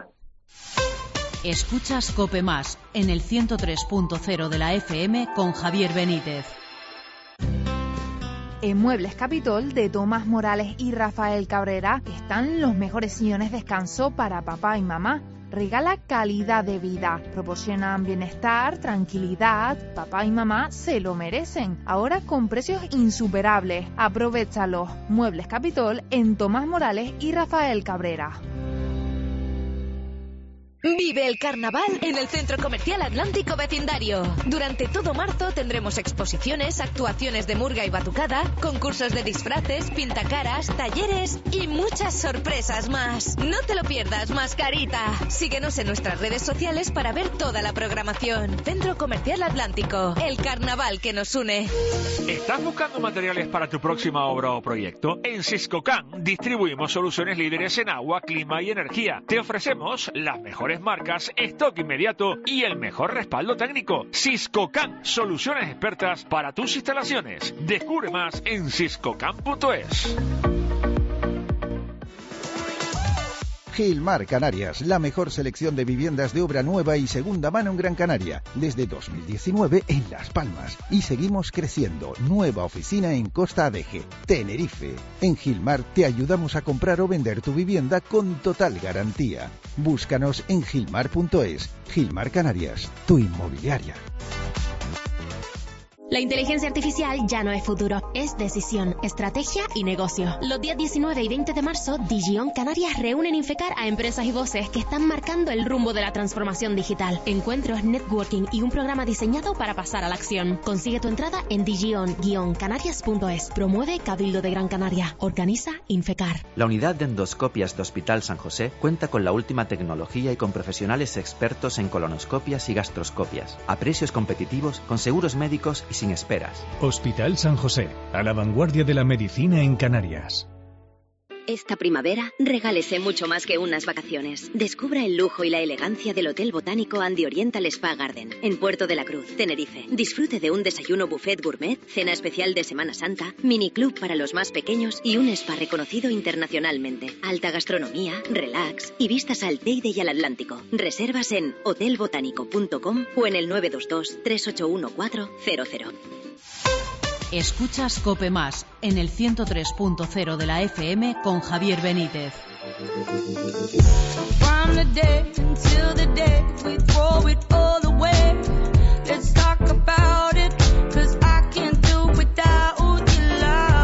Speaker 7: Escuchas COPE Más en el ciento tres punto cero de la F M con Javier Benítez.
Speaker 8: En Muebles Capitol de Tomás Morales y Rafael Cabrera están los mejores sillones de descanso para papá y mamá. Regala calidad de vida, proporcionan bienestar, tranquilidad. Papá y mamá se lo merecen. Ahora con precios insuperables. Aprovéchalos. Muebles Capitol en Tomás Morales y Rafael Cabrera.
Speaker 9: Vive el carnaval en el Centro Comercial Atlántico Vecindario. Durante todo marzo tendremos exposiciones, actuaciones de murga y batucada, concursos de disfraces, pintacaras, talleres y muchas sorpresas más. No te lo pierdas, mascarita. Síguenos en nuestras redes sociales para ver toda la programación. Centro Comercial Atlántico, el carnaval que nos une.
Speaker 10: ¿Estás buscando materiales para tu próxima obra o proyecto? En Siscocan distribuimos soluciones líderes en agua, clima y energía. Te ofrecemos las mejores marcas, stock inmediato y el mejor respaldo técnico. Siscocan, soluciones expertas para tus instalaciones. Descubre más en siscocan punto es.
Speaker 11: Gilmar Canarias, la mejor selección de viviendas de obra nueva y segunda mano en Gran Canaria, desde dos mil diecinueve en Las Palmas. Y seguimos creciendo. Nueva oficina en Costa Adeje, Tenerife. En Gilmar te ayudamos a comprar o vender tu vivienda con total garantía. Búscanos en gilmar punto es. Gilmar Canarias, tu inmobiliaria.
Speaker 12: La inteligencia artificial ya no es futuro, es decisión, estrategia y negocio. Los días diecinueve y veinte de marzo, Digion Canarias reúnen Infecar a empresas y voces que están marcando el rumbo de la transformación digital. Encuentros, networking y un programa diseñado para pasar a la acción. Consigue tu entrada en digion guion canarias punto es. Promueve Cabildo de Gran Canaria. Organiza Infecar.
Speaker 13: La unidad de endoscopias de Hospital San José cuenta con la última tecnología y con profesionales expertos en colonoscopias y gastroscopias, a precios competitivos, con seguros médicos y sin esperas.
Speaker 14: Hospital San José, a la vanguardia de la medicina en Canarias.
Speaker 15: Esta primavera, regálese mucho más que unas vacaciones. Descubra el lujo y la elegancia del Hotel Botánico and the Oriental Spa Garden, en Puerto de la Cruz, Tenerife. Disfrute de un desayuno buffet gourmet, cena especial de Semana Santa, mini club para los más pequeños y un spa reconocido internacionalmente. Alta gastronomía, relax y vistas al Teide y al Atlántico. Reservas en hotel botánico punto com o en el nueve dos dos, tres ocho uno cuatro cero cero.
Speaker 7: Escuchas COPE Más en el ciento tres punto cero de la F M con Javier Benítez.
Speaker 3: From the day until the day we throw it all away. Let's talk about it, 'cause I can't do without your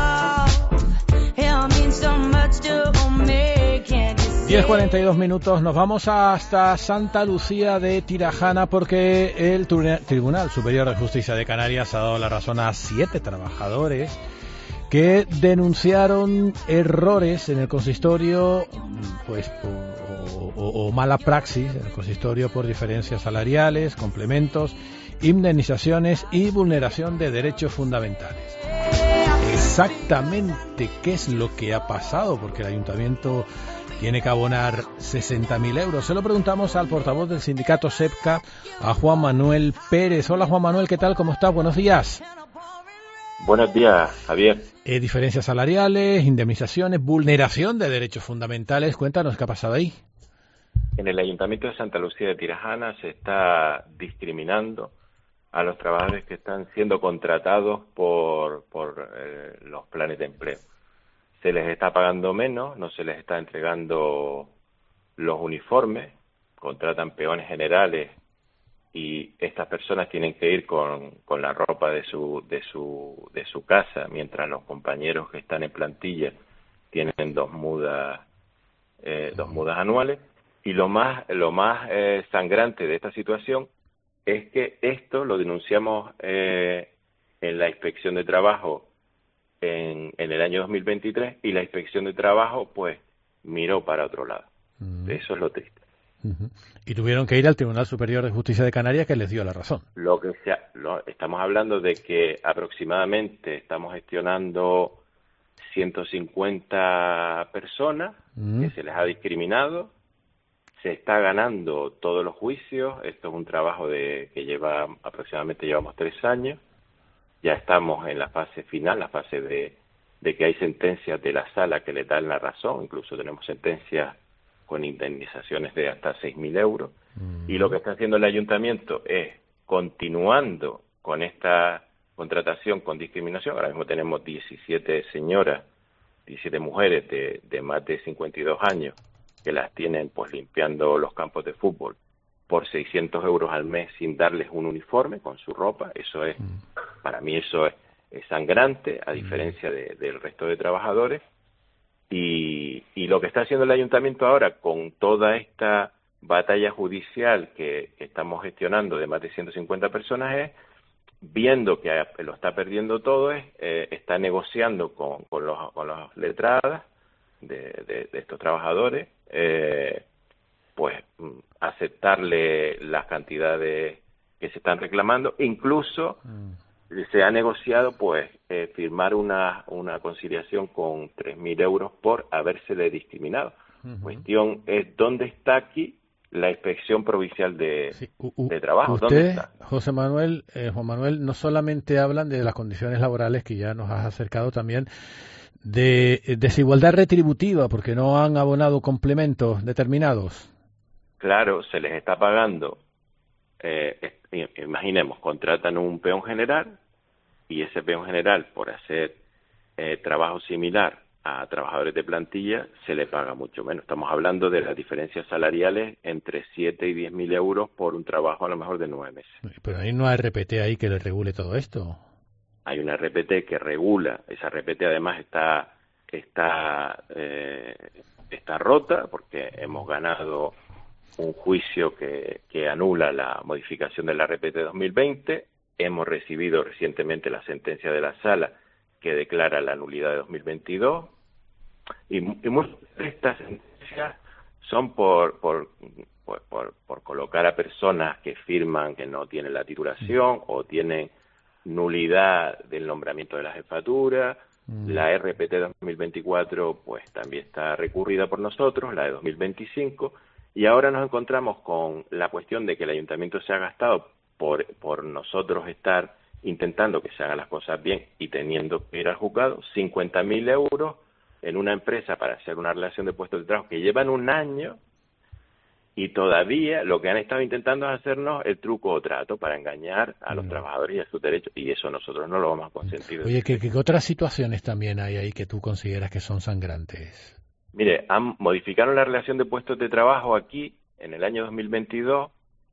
Speaker 3: love. It means so much to me, can't you see?
Speaker 2: diez cuarenta y dos minutos, nos vamos hasta Santa Lucía de Tirajana porque el Tribunal Superior de Justicia de Canarias ha dado la razón a siete trabajadores que denunciaron errores en el consistorio, pues o, o, o mala praxis en el consistorio por diferencias salariales, complementos, indemnizaciones y vulneración de derechos fundamentales. Exactamente qué es lo que ha pasado, porque el ayuntamiento tiene que abonar sesenta mil euros. Se lo preguntamos al portavoz del sindicato SEPCA, a Juan Manuel Pérez. Hola Juan Manuel, ¿qué tal? ¿Cómo estás? Buenos días.
Speaker 16: Buenos días, Javier.
Speaker 2: Eh, diferencias salariales, indemnizaciones, vulneración de derechos fundamentales. Cuéntanos qué ha pasado ahí.
Speaker 16: En el Ayuntamiento de Santa Lucía de Tirajana se está discriminando a los trabajadores que están siendo contratados por, por eh, los planes de empleo. Se les está pagando menos, no se les está entregando los uniformes, contratan peones generales y estas personas tienen que ir con, con la ropa de su, de su, de su casa, mientras los compañeros que están en plantilla tienen dos mudas, eh, dos mudas anuales. Y lo más, lo más eh, sangrante de esta situación es que esto lo denunciamos eh, en la Inspección de Trabajo en, en el año dos mil veintitrés y la Inspección de Trabajo pues miró para otro lado. Uh-huh. Eso es lo triste.
Speaker 2: Uh-huh. Y tuvieron que ir al Tribunal Superior de Justicia de Canarias, que les dio la razón.
Speaker 16: Lo que sea, lo, estamos hablando de que aproximadamente estamos gestionando ciento cincuenta personas uh-huh. que se les ha discriminado. Se está ganando todos los juicios. Esto es un trabajo de que lleva aproximadamente llevamos tres años. Ya estamos en la fase final, la fase de, de que hay sentencias de la sala que le dan la razón. Incluso tenemos sentencias con indemnizaciones de hasta seis mil euros. Mm. Y lo que está haciendo el ayuntamiento es, continuando con esta contratación con discriminación, ahora mismo tenemos diecisiete señoras, diecisiete mujeres de, de más de cincuenta y dos años, que las tienen pues limpiando los campos de fútbol por seiscientos euros al mes sin darles un uniforme con su ropa. Eso es, mm. para mí eso es, es sangrante, a diferencia de, del resto de trabajadores. Y, y lo que está haciendo el ayuntamiento ahora con toda esta batalla judicial que, que estamos gestionando de más de ciento cincuenta personas es, viendo que lo está perdiendo todo, es, eh, está negociando con, con, los, con las letradas de, de, de estos trabajadores, eh, pues aceptarle las cantidades que se están reclamando. Incluso mm. se ha negociado pues eh, firmar una, una conciliación con tres mil euros por habérsele discriminado. Uh-huh. Cuestión es, ¿dónde está aquí la Inspección Provincial de, sí. uh, uh, de Trabajo?
Speaker 2: Usted,
Speaker 16: ¿dónde está?
Speaker 2: José Manuel, eh, Juan Manuel, no solamente hablan de las condiciones laborales, que ya nos has acercado, también de desigualdad retributiva, porque no han abonado complementos determinados.
Speaker 16: Claro, se les está pagando, eh, imaginemos, contratan un peón general y ese peón general, por hacer eh, trabajo similar a trabajadores de plantilla, se le paga mucho menos. Estamos hablando de las diferencias salariales entre siete y diez mil euros por un trabajo a lo mejor de nueve meses.
Speaker 2: Pero ahí no hay R P T ahí que le regule todo esto.
Speaker 16: hay una R P T que regula, esa R P T además está está eh, está rota porque hemos ganado un juicio que, que anula la modificación de la R P T dos mil veinte, hemos recibido recientemente la sentencia de la Sala que declara la nulidad de dos mil veintidós, y, y muchas de estas sentencias son por, por, por, por, por colocar a personas que firman que no tienen la titulación o tienen nulidad del nombramiento de la jefatura. Mm. La R P T dos mil veinticuatro pues también está recurrida por nosotros, la de dos mil veinticinco, y ahora nos encontramos con la cuestión de que el ayuntamiento se ha gastado por, por nosotros estar intentando que se hagan las cosas bien y teniendo que ir al juzgado, cincuenta mil euros en una empresa para hacer una relación de puestos de trabajo que llevan un año, y todavía lo que han estado intentando es hacernos el truco o trato para engañar a los mm. trabajadores y a sus derechos, y eso nosotros no lo vamos a consentir.
Speaker 2: Oye, ¿qué, qué otras situaciones también hay ahí que tú consideras que son sangrantes?
Speaker 16: Mire, han, modificaron la relación de puestos de trabajo aquí en el año dos mil veintidós,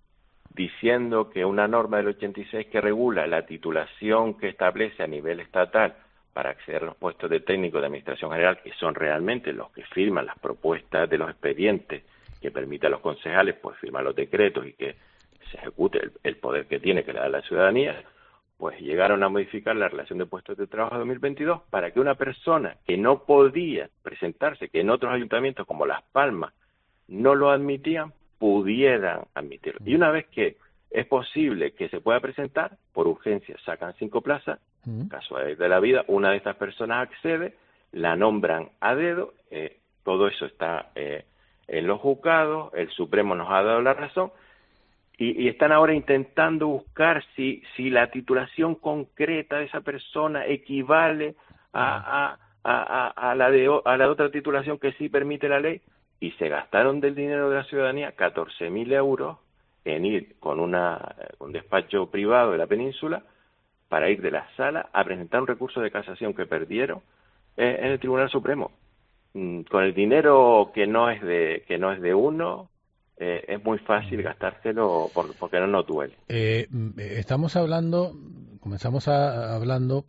Speaker 16: diciendo que una norma del ochenta y seis que regula la titulación que establece a nivel estatal para acceder a los puestos de técnico de administración general, que son realmente los que firman las propuestas de los expedientes que permite a los concejales pues firmar los decretos y que se ejecute el, el poder que tiene, que le da la ciudadanía, pues llegaron a modificar la relación de puestos de trabajo de dos mil veintidós para que una persona que no podía presentarse, que en otros ayuntamientos como Las Palmas no lo admitían, pudieran admitirlo. Y una vez que es posible que se pueda presentar, por urgencia sacan cinco plazas, mm. casualidad de la vida, una de estas personas accede, la nombran a dedo, eh, todo eso está eh, en los juzgados, el Supremo nos ha dado la razón, y, y están ahora intentando buscar si, si la titulación concreta de esa persona equivale a, a, a, a, a, la de, a la otra titulación que sí permite la ley, y se gastaron del dinero de la ciudadanía catorce mil euros en ir con una, un despacho privado de la península para ir de la sala a presentar un recurso de casación que perdieron eh, en el Tribunal Supremo. Mm, con el dinero que no es de que no es de uno, eh, es muy fácil gastárselo por, porque no nos duele.
Speaker 2: Eh, estamos hablando, comenzamos a, hablando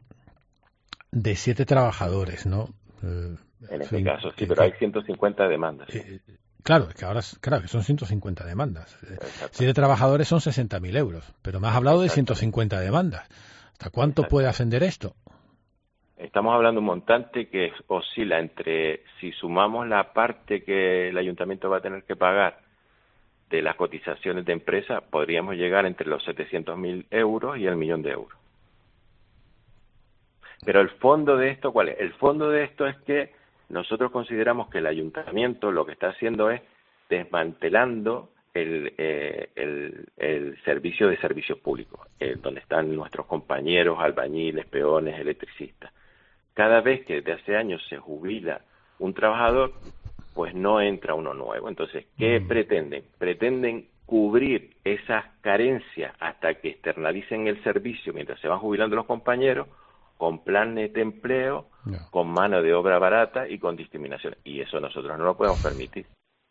Speaker 2: de siete trabajadores, ¿no? Eh,
Speaker 16: en este fin, caso sí, pero hay ciento cincuenta demandas. ¿Sí?
Speaker 2: Eh, Claro, que ahora claro que son ciento cincuenta demandas. Si de trabajadores son sesenta mil euros, pero me has hablado de ciento cincuenta demandas. ¿Hasta cuánto puede ascender esto?
Speaker 16: Estamos hablando de un montante que oscila entre, si sumamos la parte que el ayuntamiento va a tener que pagar de las cotizaciones de empresa, podríamos llegar entre los setecientos mil euros y el millón de euros. Pero el fondo de esto, ¿cuál es? El fondo de esto es que nosotros consideramos que el ayuntamiento lo que está haciendo es desmantelando el, eh, el, el servicio de servicios públicos, eh, donde están nuestros compañeros, albañiles, peones, electricistas. Cada vez que desde hace años se jubila un trabajador, pues no entra uno nuevo. Entonces, ¿qué mm. pretenden? Pretenden cubrir esas carencias hasta que externalicen el servicio mientras se van jubilando los compañeros, con planes de empleo, no. con mano de obra barata y con discriminación. Y eso nosotros no lo podemos permitir.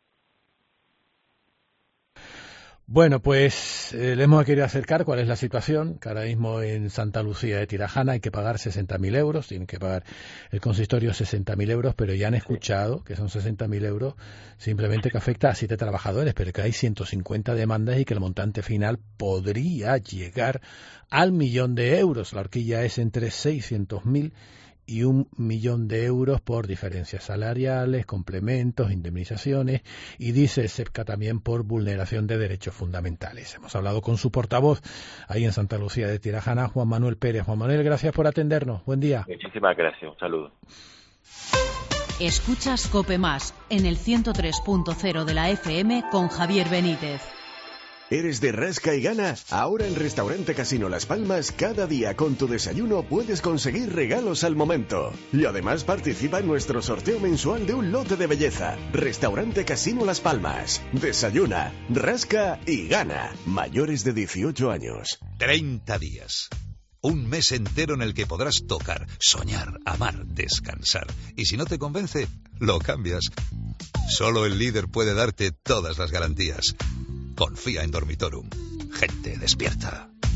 Speaker 2: Bueno, pues eh, le hemos querido acercar cuál es la situación, que ahora mismo en Santa Lucía de Tirajana hay que pagar sesenta mil euros, tienen que pagar el consistorio sesenta mil euros, pero ya han escuchado sí. que son sesenta mil euros simplemente que afecta a siete trabajadores, pero que hay ciento cincuenta demandas y que el montante final podría llegar al millón de euros. La horquilla es entre seiscientos mil y un millón de euros por diferencias salariales, complementos, indemnizaciones, y dice SEPCA también por vulneración de derechos fundamentales. Hemos hablado con su portavoz ahí en Santa Lucía de Tirajana, Juan Manuel Pérez. Juan Manuel, gracias por atendernos. Buen día.
Speaker 16: Muchísimas gracias. Un saludo.
Speaker 7: Escuchas COPE Más en el ciento tres punto cero de la F M con Javier Benítez.
Speaker 17: ¿Eres de rasca y gana? Ahora en Restaurante Casino Las Palmas, cada día con tu desayuno puedes conseguir regalos al momento. Y además participa en nuestro sorteo mensual de un lote de belleza. Restaurante Casino Las Palmas. Desayuna, rasca y gana. Mayores de dieciocho años.
Speaker 18: treinta días. Un mes entero en el que podrás tocar, soñar, amar, descansar. Y si no te convence, lo cambias. Solo el líder puede darte todas las garantías. Confía en Dormitorum. Gente despierta.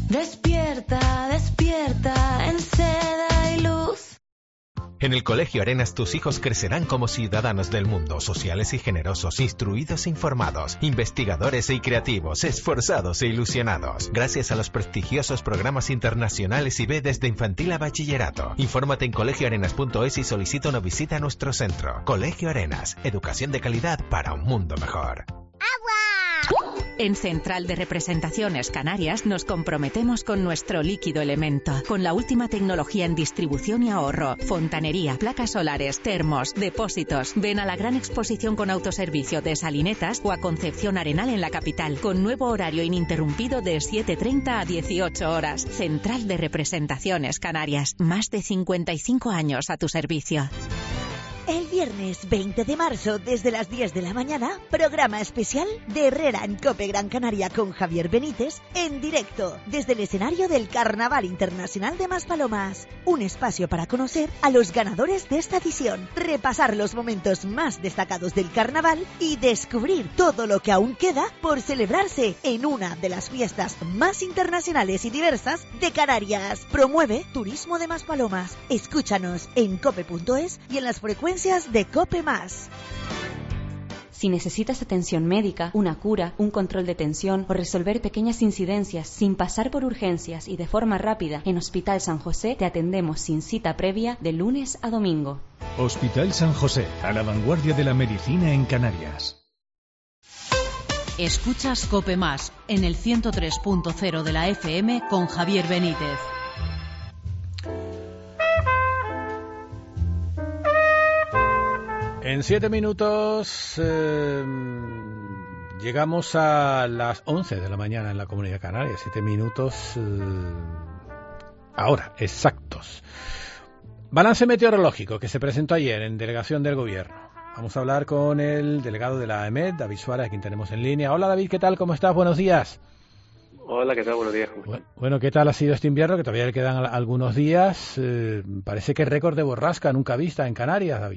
Speaker 9: Despierta, despierta, en seda y luz.
Speaker 19: En el Colegio Arenas tus hijos crecerán como ciudadanos del mundo, sociales y generosos, instruidos e informados, investigadores y creativos, esforzados e ilusionados. Gracias a los prestigiosos programas internacionales I B desde infantil a bachillerato. Infórmate en colegio arenas punto es y solicita una visita a nuestro centro. Colegio Arenas, educación de calidad para un mundo mejor.
Speaker 20: En Central de Representaciones Canarias nos comprometemos con nuestro líquido elemento, con la última tecnología en distribución y ahorro, fontanería, placas solares, termos, depósitos. Ven a la gran exposición con autoservicio de Salinetas o a Concepción Arenal en la capital, con nuevo horario ininterrumpido de siete treinta a dieciocho horas. Central de Representaciones Canarias, más de cincuenta y cinco años a tu servicio.
Speaker 21: El viernes veinte de marzo, desde las diez de la mañana, programa especial de Herrera en Cope Gran Canaria con Javier Benítez, en directo, desde el escenario del Carnaval Internacional de Maspalomas. Un espacio para conocer a los ganadores de esta edición, repasar los momentos más destacados del carnaval y descubrir todo lo que aún queda por celebrarse en una de las fiestas más internacionales y diversas de Canarias. Promueve Turismo de Maspalomas. Escúchanos en cope punto es y en las frecuencias de Cope Más.
Speaker 22: Si necesitas atención médica, una cura, un control de tensión o resolver pequeñas incidencias sin pasar por urgencias y de forma rápida, en Hospital San José te atendemos sin cita previa de lunes a domingo.
Speaker 14: Hospital San José, a la vanguardia de la medicina en Canarias.
Speaker 7: Escuchas Cope Más en el ciento tres punto cero de la F M con Javier Benítez.
Speaker 2: En siete minutos eh, llegamos a las once de la mañana en la Comunidad Canaria. Siete minutos eh, ahora, exactos. Balance meteorológico que se presentó ayer en delegación del Gobierno. Vamos a hablar con el delegado de la A E M E D, David Suárez, a quien tenemos en línea. Hola David, ¿qué tal? ¿Cómo estás? Buenos días.
Speaker 23: Hola, ¿qué tal? Buenos días.
Speaker 2: Bueno, bueno, ¿qué tal ha sido este invierno? Que todavía le quedan algunos días. Eh, parece que récord de borrasca nunca vista en Canarias, David.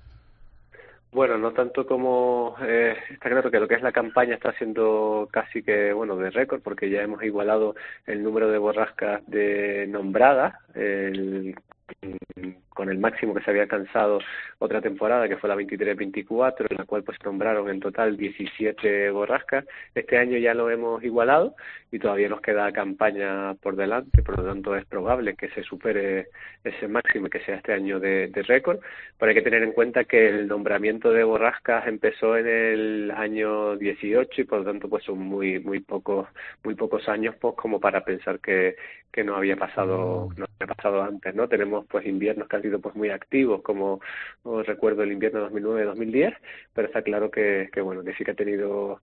Speaker 23: Bueno, no tanto como eh, está claro que lo que es la campaña está siendo casi que, bueno, de récord, porque ya hemos igualado el número de borrascas de nombradas, el, con el máximo que se había alcanzado otra temporada, que fue la veintitrés veinticuatro, en la cual pues nombraron en total diecisiete borrascas. Este año ya lo hemos igualado y todavía nos queda campaña por delante, por lo tanto es probable que se supere ese máximo y que sea este año de, de récord, pero hay que tener en cuenta que el nombramiento de borrascas empezó en el año dieciocho y por lo tanto pues son muy muy pocos muy pocos años pues como para pensar que, que no había pasado no había pasado antes, ¿no? Tenemos pues inviernos que han sido pues muy activos, como os recuerdo el invierno dos mil nueve dos mil diez, pero está claro que, que bueno que sí que ha tenido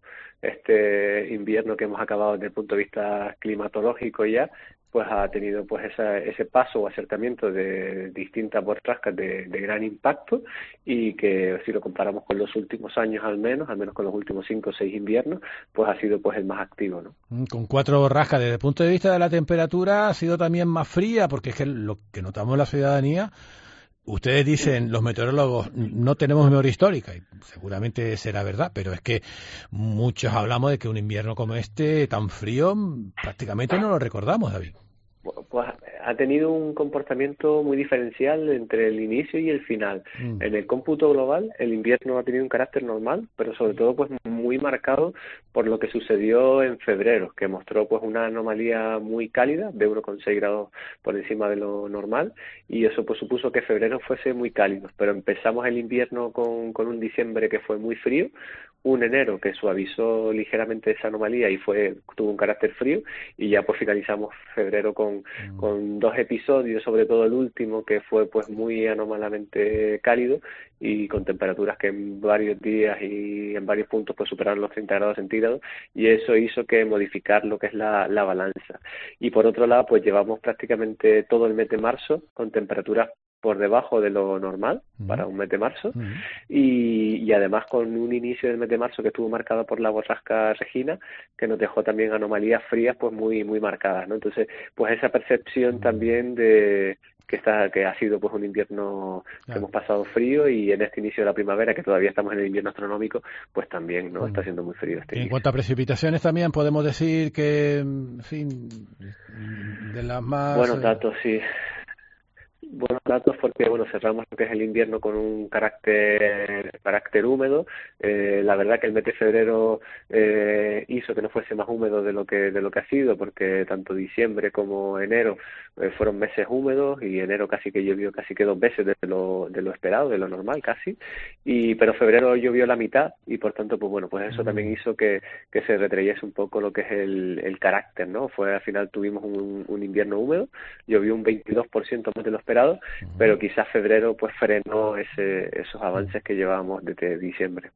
Speaker 23: este invierno que hemos acabado desde el punto de vista climatológico ya, pues ha tenido pues esa, ese paso o acercamiento de distintas borrascas de, de gran impacto y que si lo comparamos con los últimos años al menos, al menos con los últimos cinco o seis inviernos, pues ha sido pues el más activo, ¿no?
Speaker 2: Con cuatro borrascas, desde el punto de vista de la temperatura ha sido también más fría, porque es que lo que notamos en la ciudadanía, ustedes dicen, los meteorólogos, no tenemos memoria histórica, y seguramente será verdad, pero es que muchos hablamos de que un invierno como este, tan frío, prácticamente no lo recordamos, David.
Speaker 23: Pues ha tenido un comportamiento muy diferencial entre el inicio y el final. Mm. En el cómputo global, el invierno ha tenido un carácter normal, pero sobre todo pues muy marcado por lo que sucedió en febrero, que mostró pues una anomalía muy cálida de uno coma seis grados por encima de lo normal, y eso pues supuso que febrero fuese muy cálido, pero empezamos el invierno con, con un diciembre que fue muy frío, un enero que suavizó ligeramente esa anomalía y fue tuvo un carácter frío, y ya pues finalizamos febrero con, mm. con dos episodios, sobre todo el último que fue pues muy anómalamente cálido y con temperaturas que en varios días y en varios puntos pues superaron los treinta grados centígrados, y eso hizo que modificar lo que es la, la balanza. Y por otro lado pues llevamos prácticamente todo el mes de marzo con temperaturas por debajo de lo normal uh-huh. para un mes de marzo uh-huh. y, y además con un inicio del mes de marzo que estuvo marcado por la borrasca Regina, que nos dejó también anomalías frías pues muy muy marcadas, ¿no? Entonces pues esa percepción uh-huh. también de que está que ha sido pues un invierno que hemos pasado frío, y en este inicio de la primavera, que todavía estamos en el invierno astronómico, pues también no está siendo muy frío este
Speaker 2: En
Speaker 23: inicio.
Speaker 2: cuanto a precipitaciones también podemos decir que, en fin, de las más...
Speaker 23: Buenos datos, sí. Buenos datos porque, bueno, cerramos lo que es el invierno con un carácter carácter húmedo. Eh, la verdad que el mes de febrero eh, hizo que no fuese más húmedo de lo que de lo que ha sido, porque tanto diciembre como enero eh, fueron meses húmedos, y enero casi que llovió casi que dos veces de lo de lo esperado, de lo normal casi. Y pero febrero llovió la mitad, y por tanto, pues bueno, pues eso también hizo que, que se retrayese un poco lo que es el, el carácter, ¿no? Fue al final tuvimos un, un invierno húmedo, llovió un veintidós por ciento más de lo esperado, pero quizás febrero pues frenó ese, esos avances que llevábamos desde diciembre.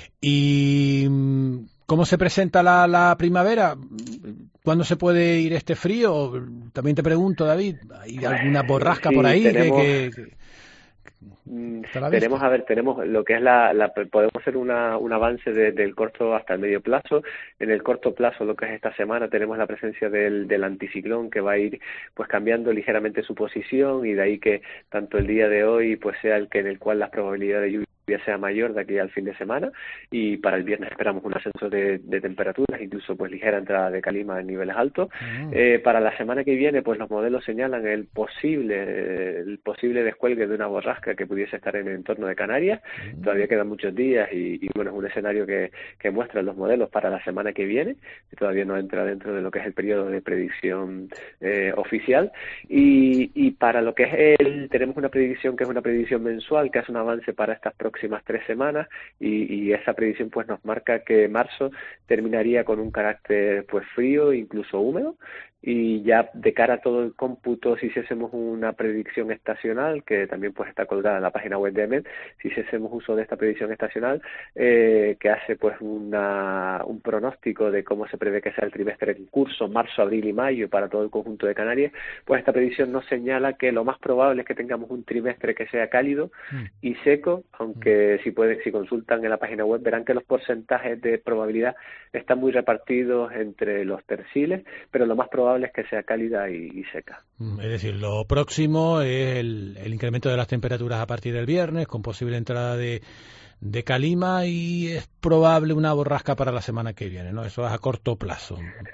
Speaker 2: ¿Y cómo se presenta la, la primavera? ¿Cuándo se puede ir este frío? También te pregunto, David, ¿hay alguna borrasca
Speaker 23: sí,
Speaker 2: por ahí?
Speaker 23: tenemos...
Speaker 2: que, que, que...
Speaker 23: Tenemos, a ver, tenemos lo que es la, la podemos hacer una, un avance de, del corto hasta el medio plazo. En el corto plazo, lo que es esta semana, tenemos la presencia del, del anticiclón, que va a ir pues cambiando ligeramente su posición, y de ahí que tanto el día de hoy pues sea el que en el cual las probabilidades de lluvia sea mayor de aquí al fin de semana, y para el viernes esperamos un ascenso de, de temperaturas, incluso pues ligera entrada de calima en niveles altos. Mm. Eh, para la semana que viene pues los modelos señalan el posible el posible descuelgue de una borrasca que pudiese estar en el entorno de Canarias. Mm. Todavía quedan muchos días, y, y bueno, es un escenario que, que muestran los modelos para la semana que viene, que todavía no entra dentro de lo que es el periodo de predicción eh, oficial, y, y para lo que es el, tenemos una predicción que es una predicción mensual, que hace un avance para estas próximas tres semanas, y, y esa predicción pues nos marca que marzo terminaría con un carácter pues frío, incluso húmedo, y ya de cara a todo el cómputo, si hiciésemos una predicción estacional, que también pues está colgada en la página web de EMET, si hiciésemos uso de esta predicción estacional, eh, que hace pues una, un pronóstico de cómo se prevé que sea el trimestre en curso, marzo, abril y mayo para todo el conjunto de Canarias, pues esta predicción nos señala que lo más probable es que tengamos un trimestre que sea cálido mm. y seco, aunque mm. si pueden, si consultan en la página web verán que los porcentajes de probabilidad están muy repartidos entre los perfiles, pero lo más probable es que sea cálida y, y seca.
Speaker 2: Es decir, lo próximo es el, el incremento de las temperaturas a partir del viernes, con posible entrada de, de calima, y es probable una borrasca para la semana que viene, ¿no? Eso es a corto plazo.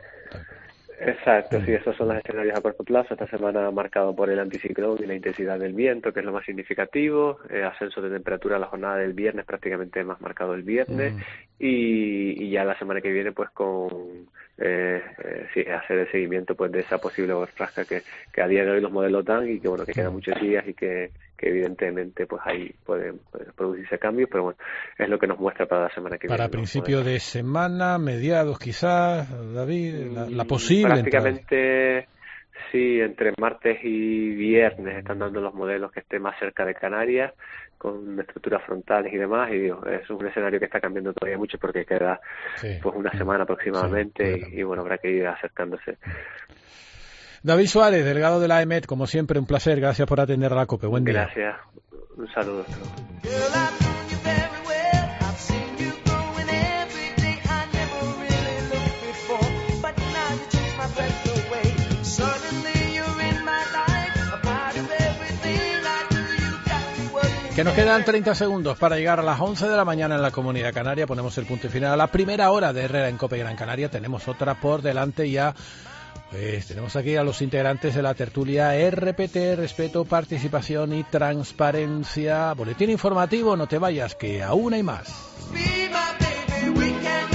Speaker 23: Exacto, sí, esos son los escenarios a corto plazo. Esta semana marcado por el anticiclón y la intensidad del viento, que es lo más significativo. Eh, ascenso de temperatura a la jornada del viernes, prácticamente más marcado el viernes. Mm. Y, y ya la semana que viene, pues con eh, eh, sí, hacer el seguimiento pues de esa posible borrasca que, que a día de hoy los modelos dan, y que bueno, que quedan muchos días, y que, que evidentemente pues ahí pueden, pueden producirse cambios, pero bueno, es lo que nos muestra para la semana que
Speaker 2: para
Speaker 23: viene.
Speaker 2: Para principio de semana, mediados quizás, David, la, la posible
Speaker 23: prácticamente entrada. Sí, entre martes y viernes están dando los modelos que esté más cerca de Canarias, con estructuras frontales y demás, y digo, es un escenario que está cambiando todavía mucho porque queda sí. pues una semana aproximadamente, sí, y, y bueno, habrá que ir acercándose.
Speaker 2: David Suárez, delegado de la EMET, como siempre, un placer, gracias por atender a la COPE, buen día.
Speaker 23: Gracias, un saludo.
Speaker 2: Que nos quedan treinta segundos para llegar a las once de la mañana en la Comunidad Canaria. Ponemos el punto y final a la primera hora de Herrera en COPE Gran Canaria. Tenemos otra por delante ya. Pues tenemos aquí a los integrantes de la tertulia R P T, Respeto, Participación y Transparencia. Boletín informativo, no te vayas, que aún hay más.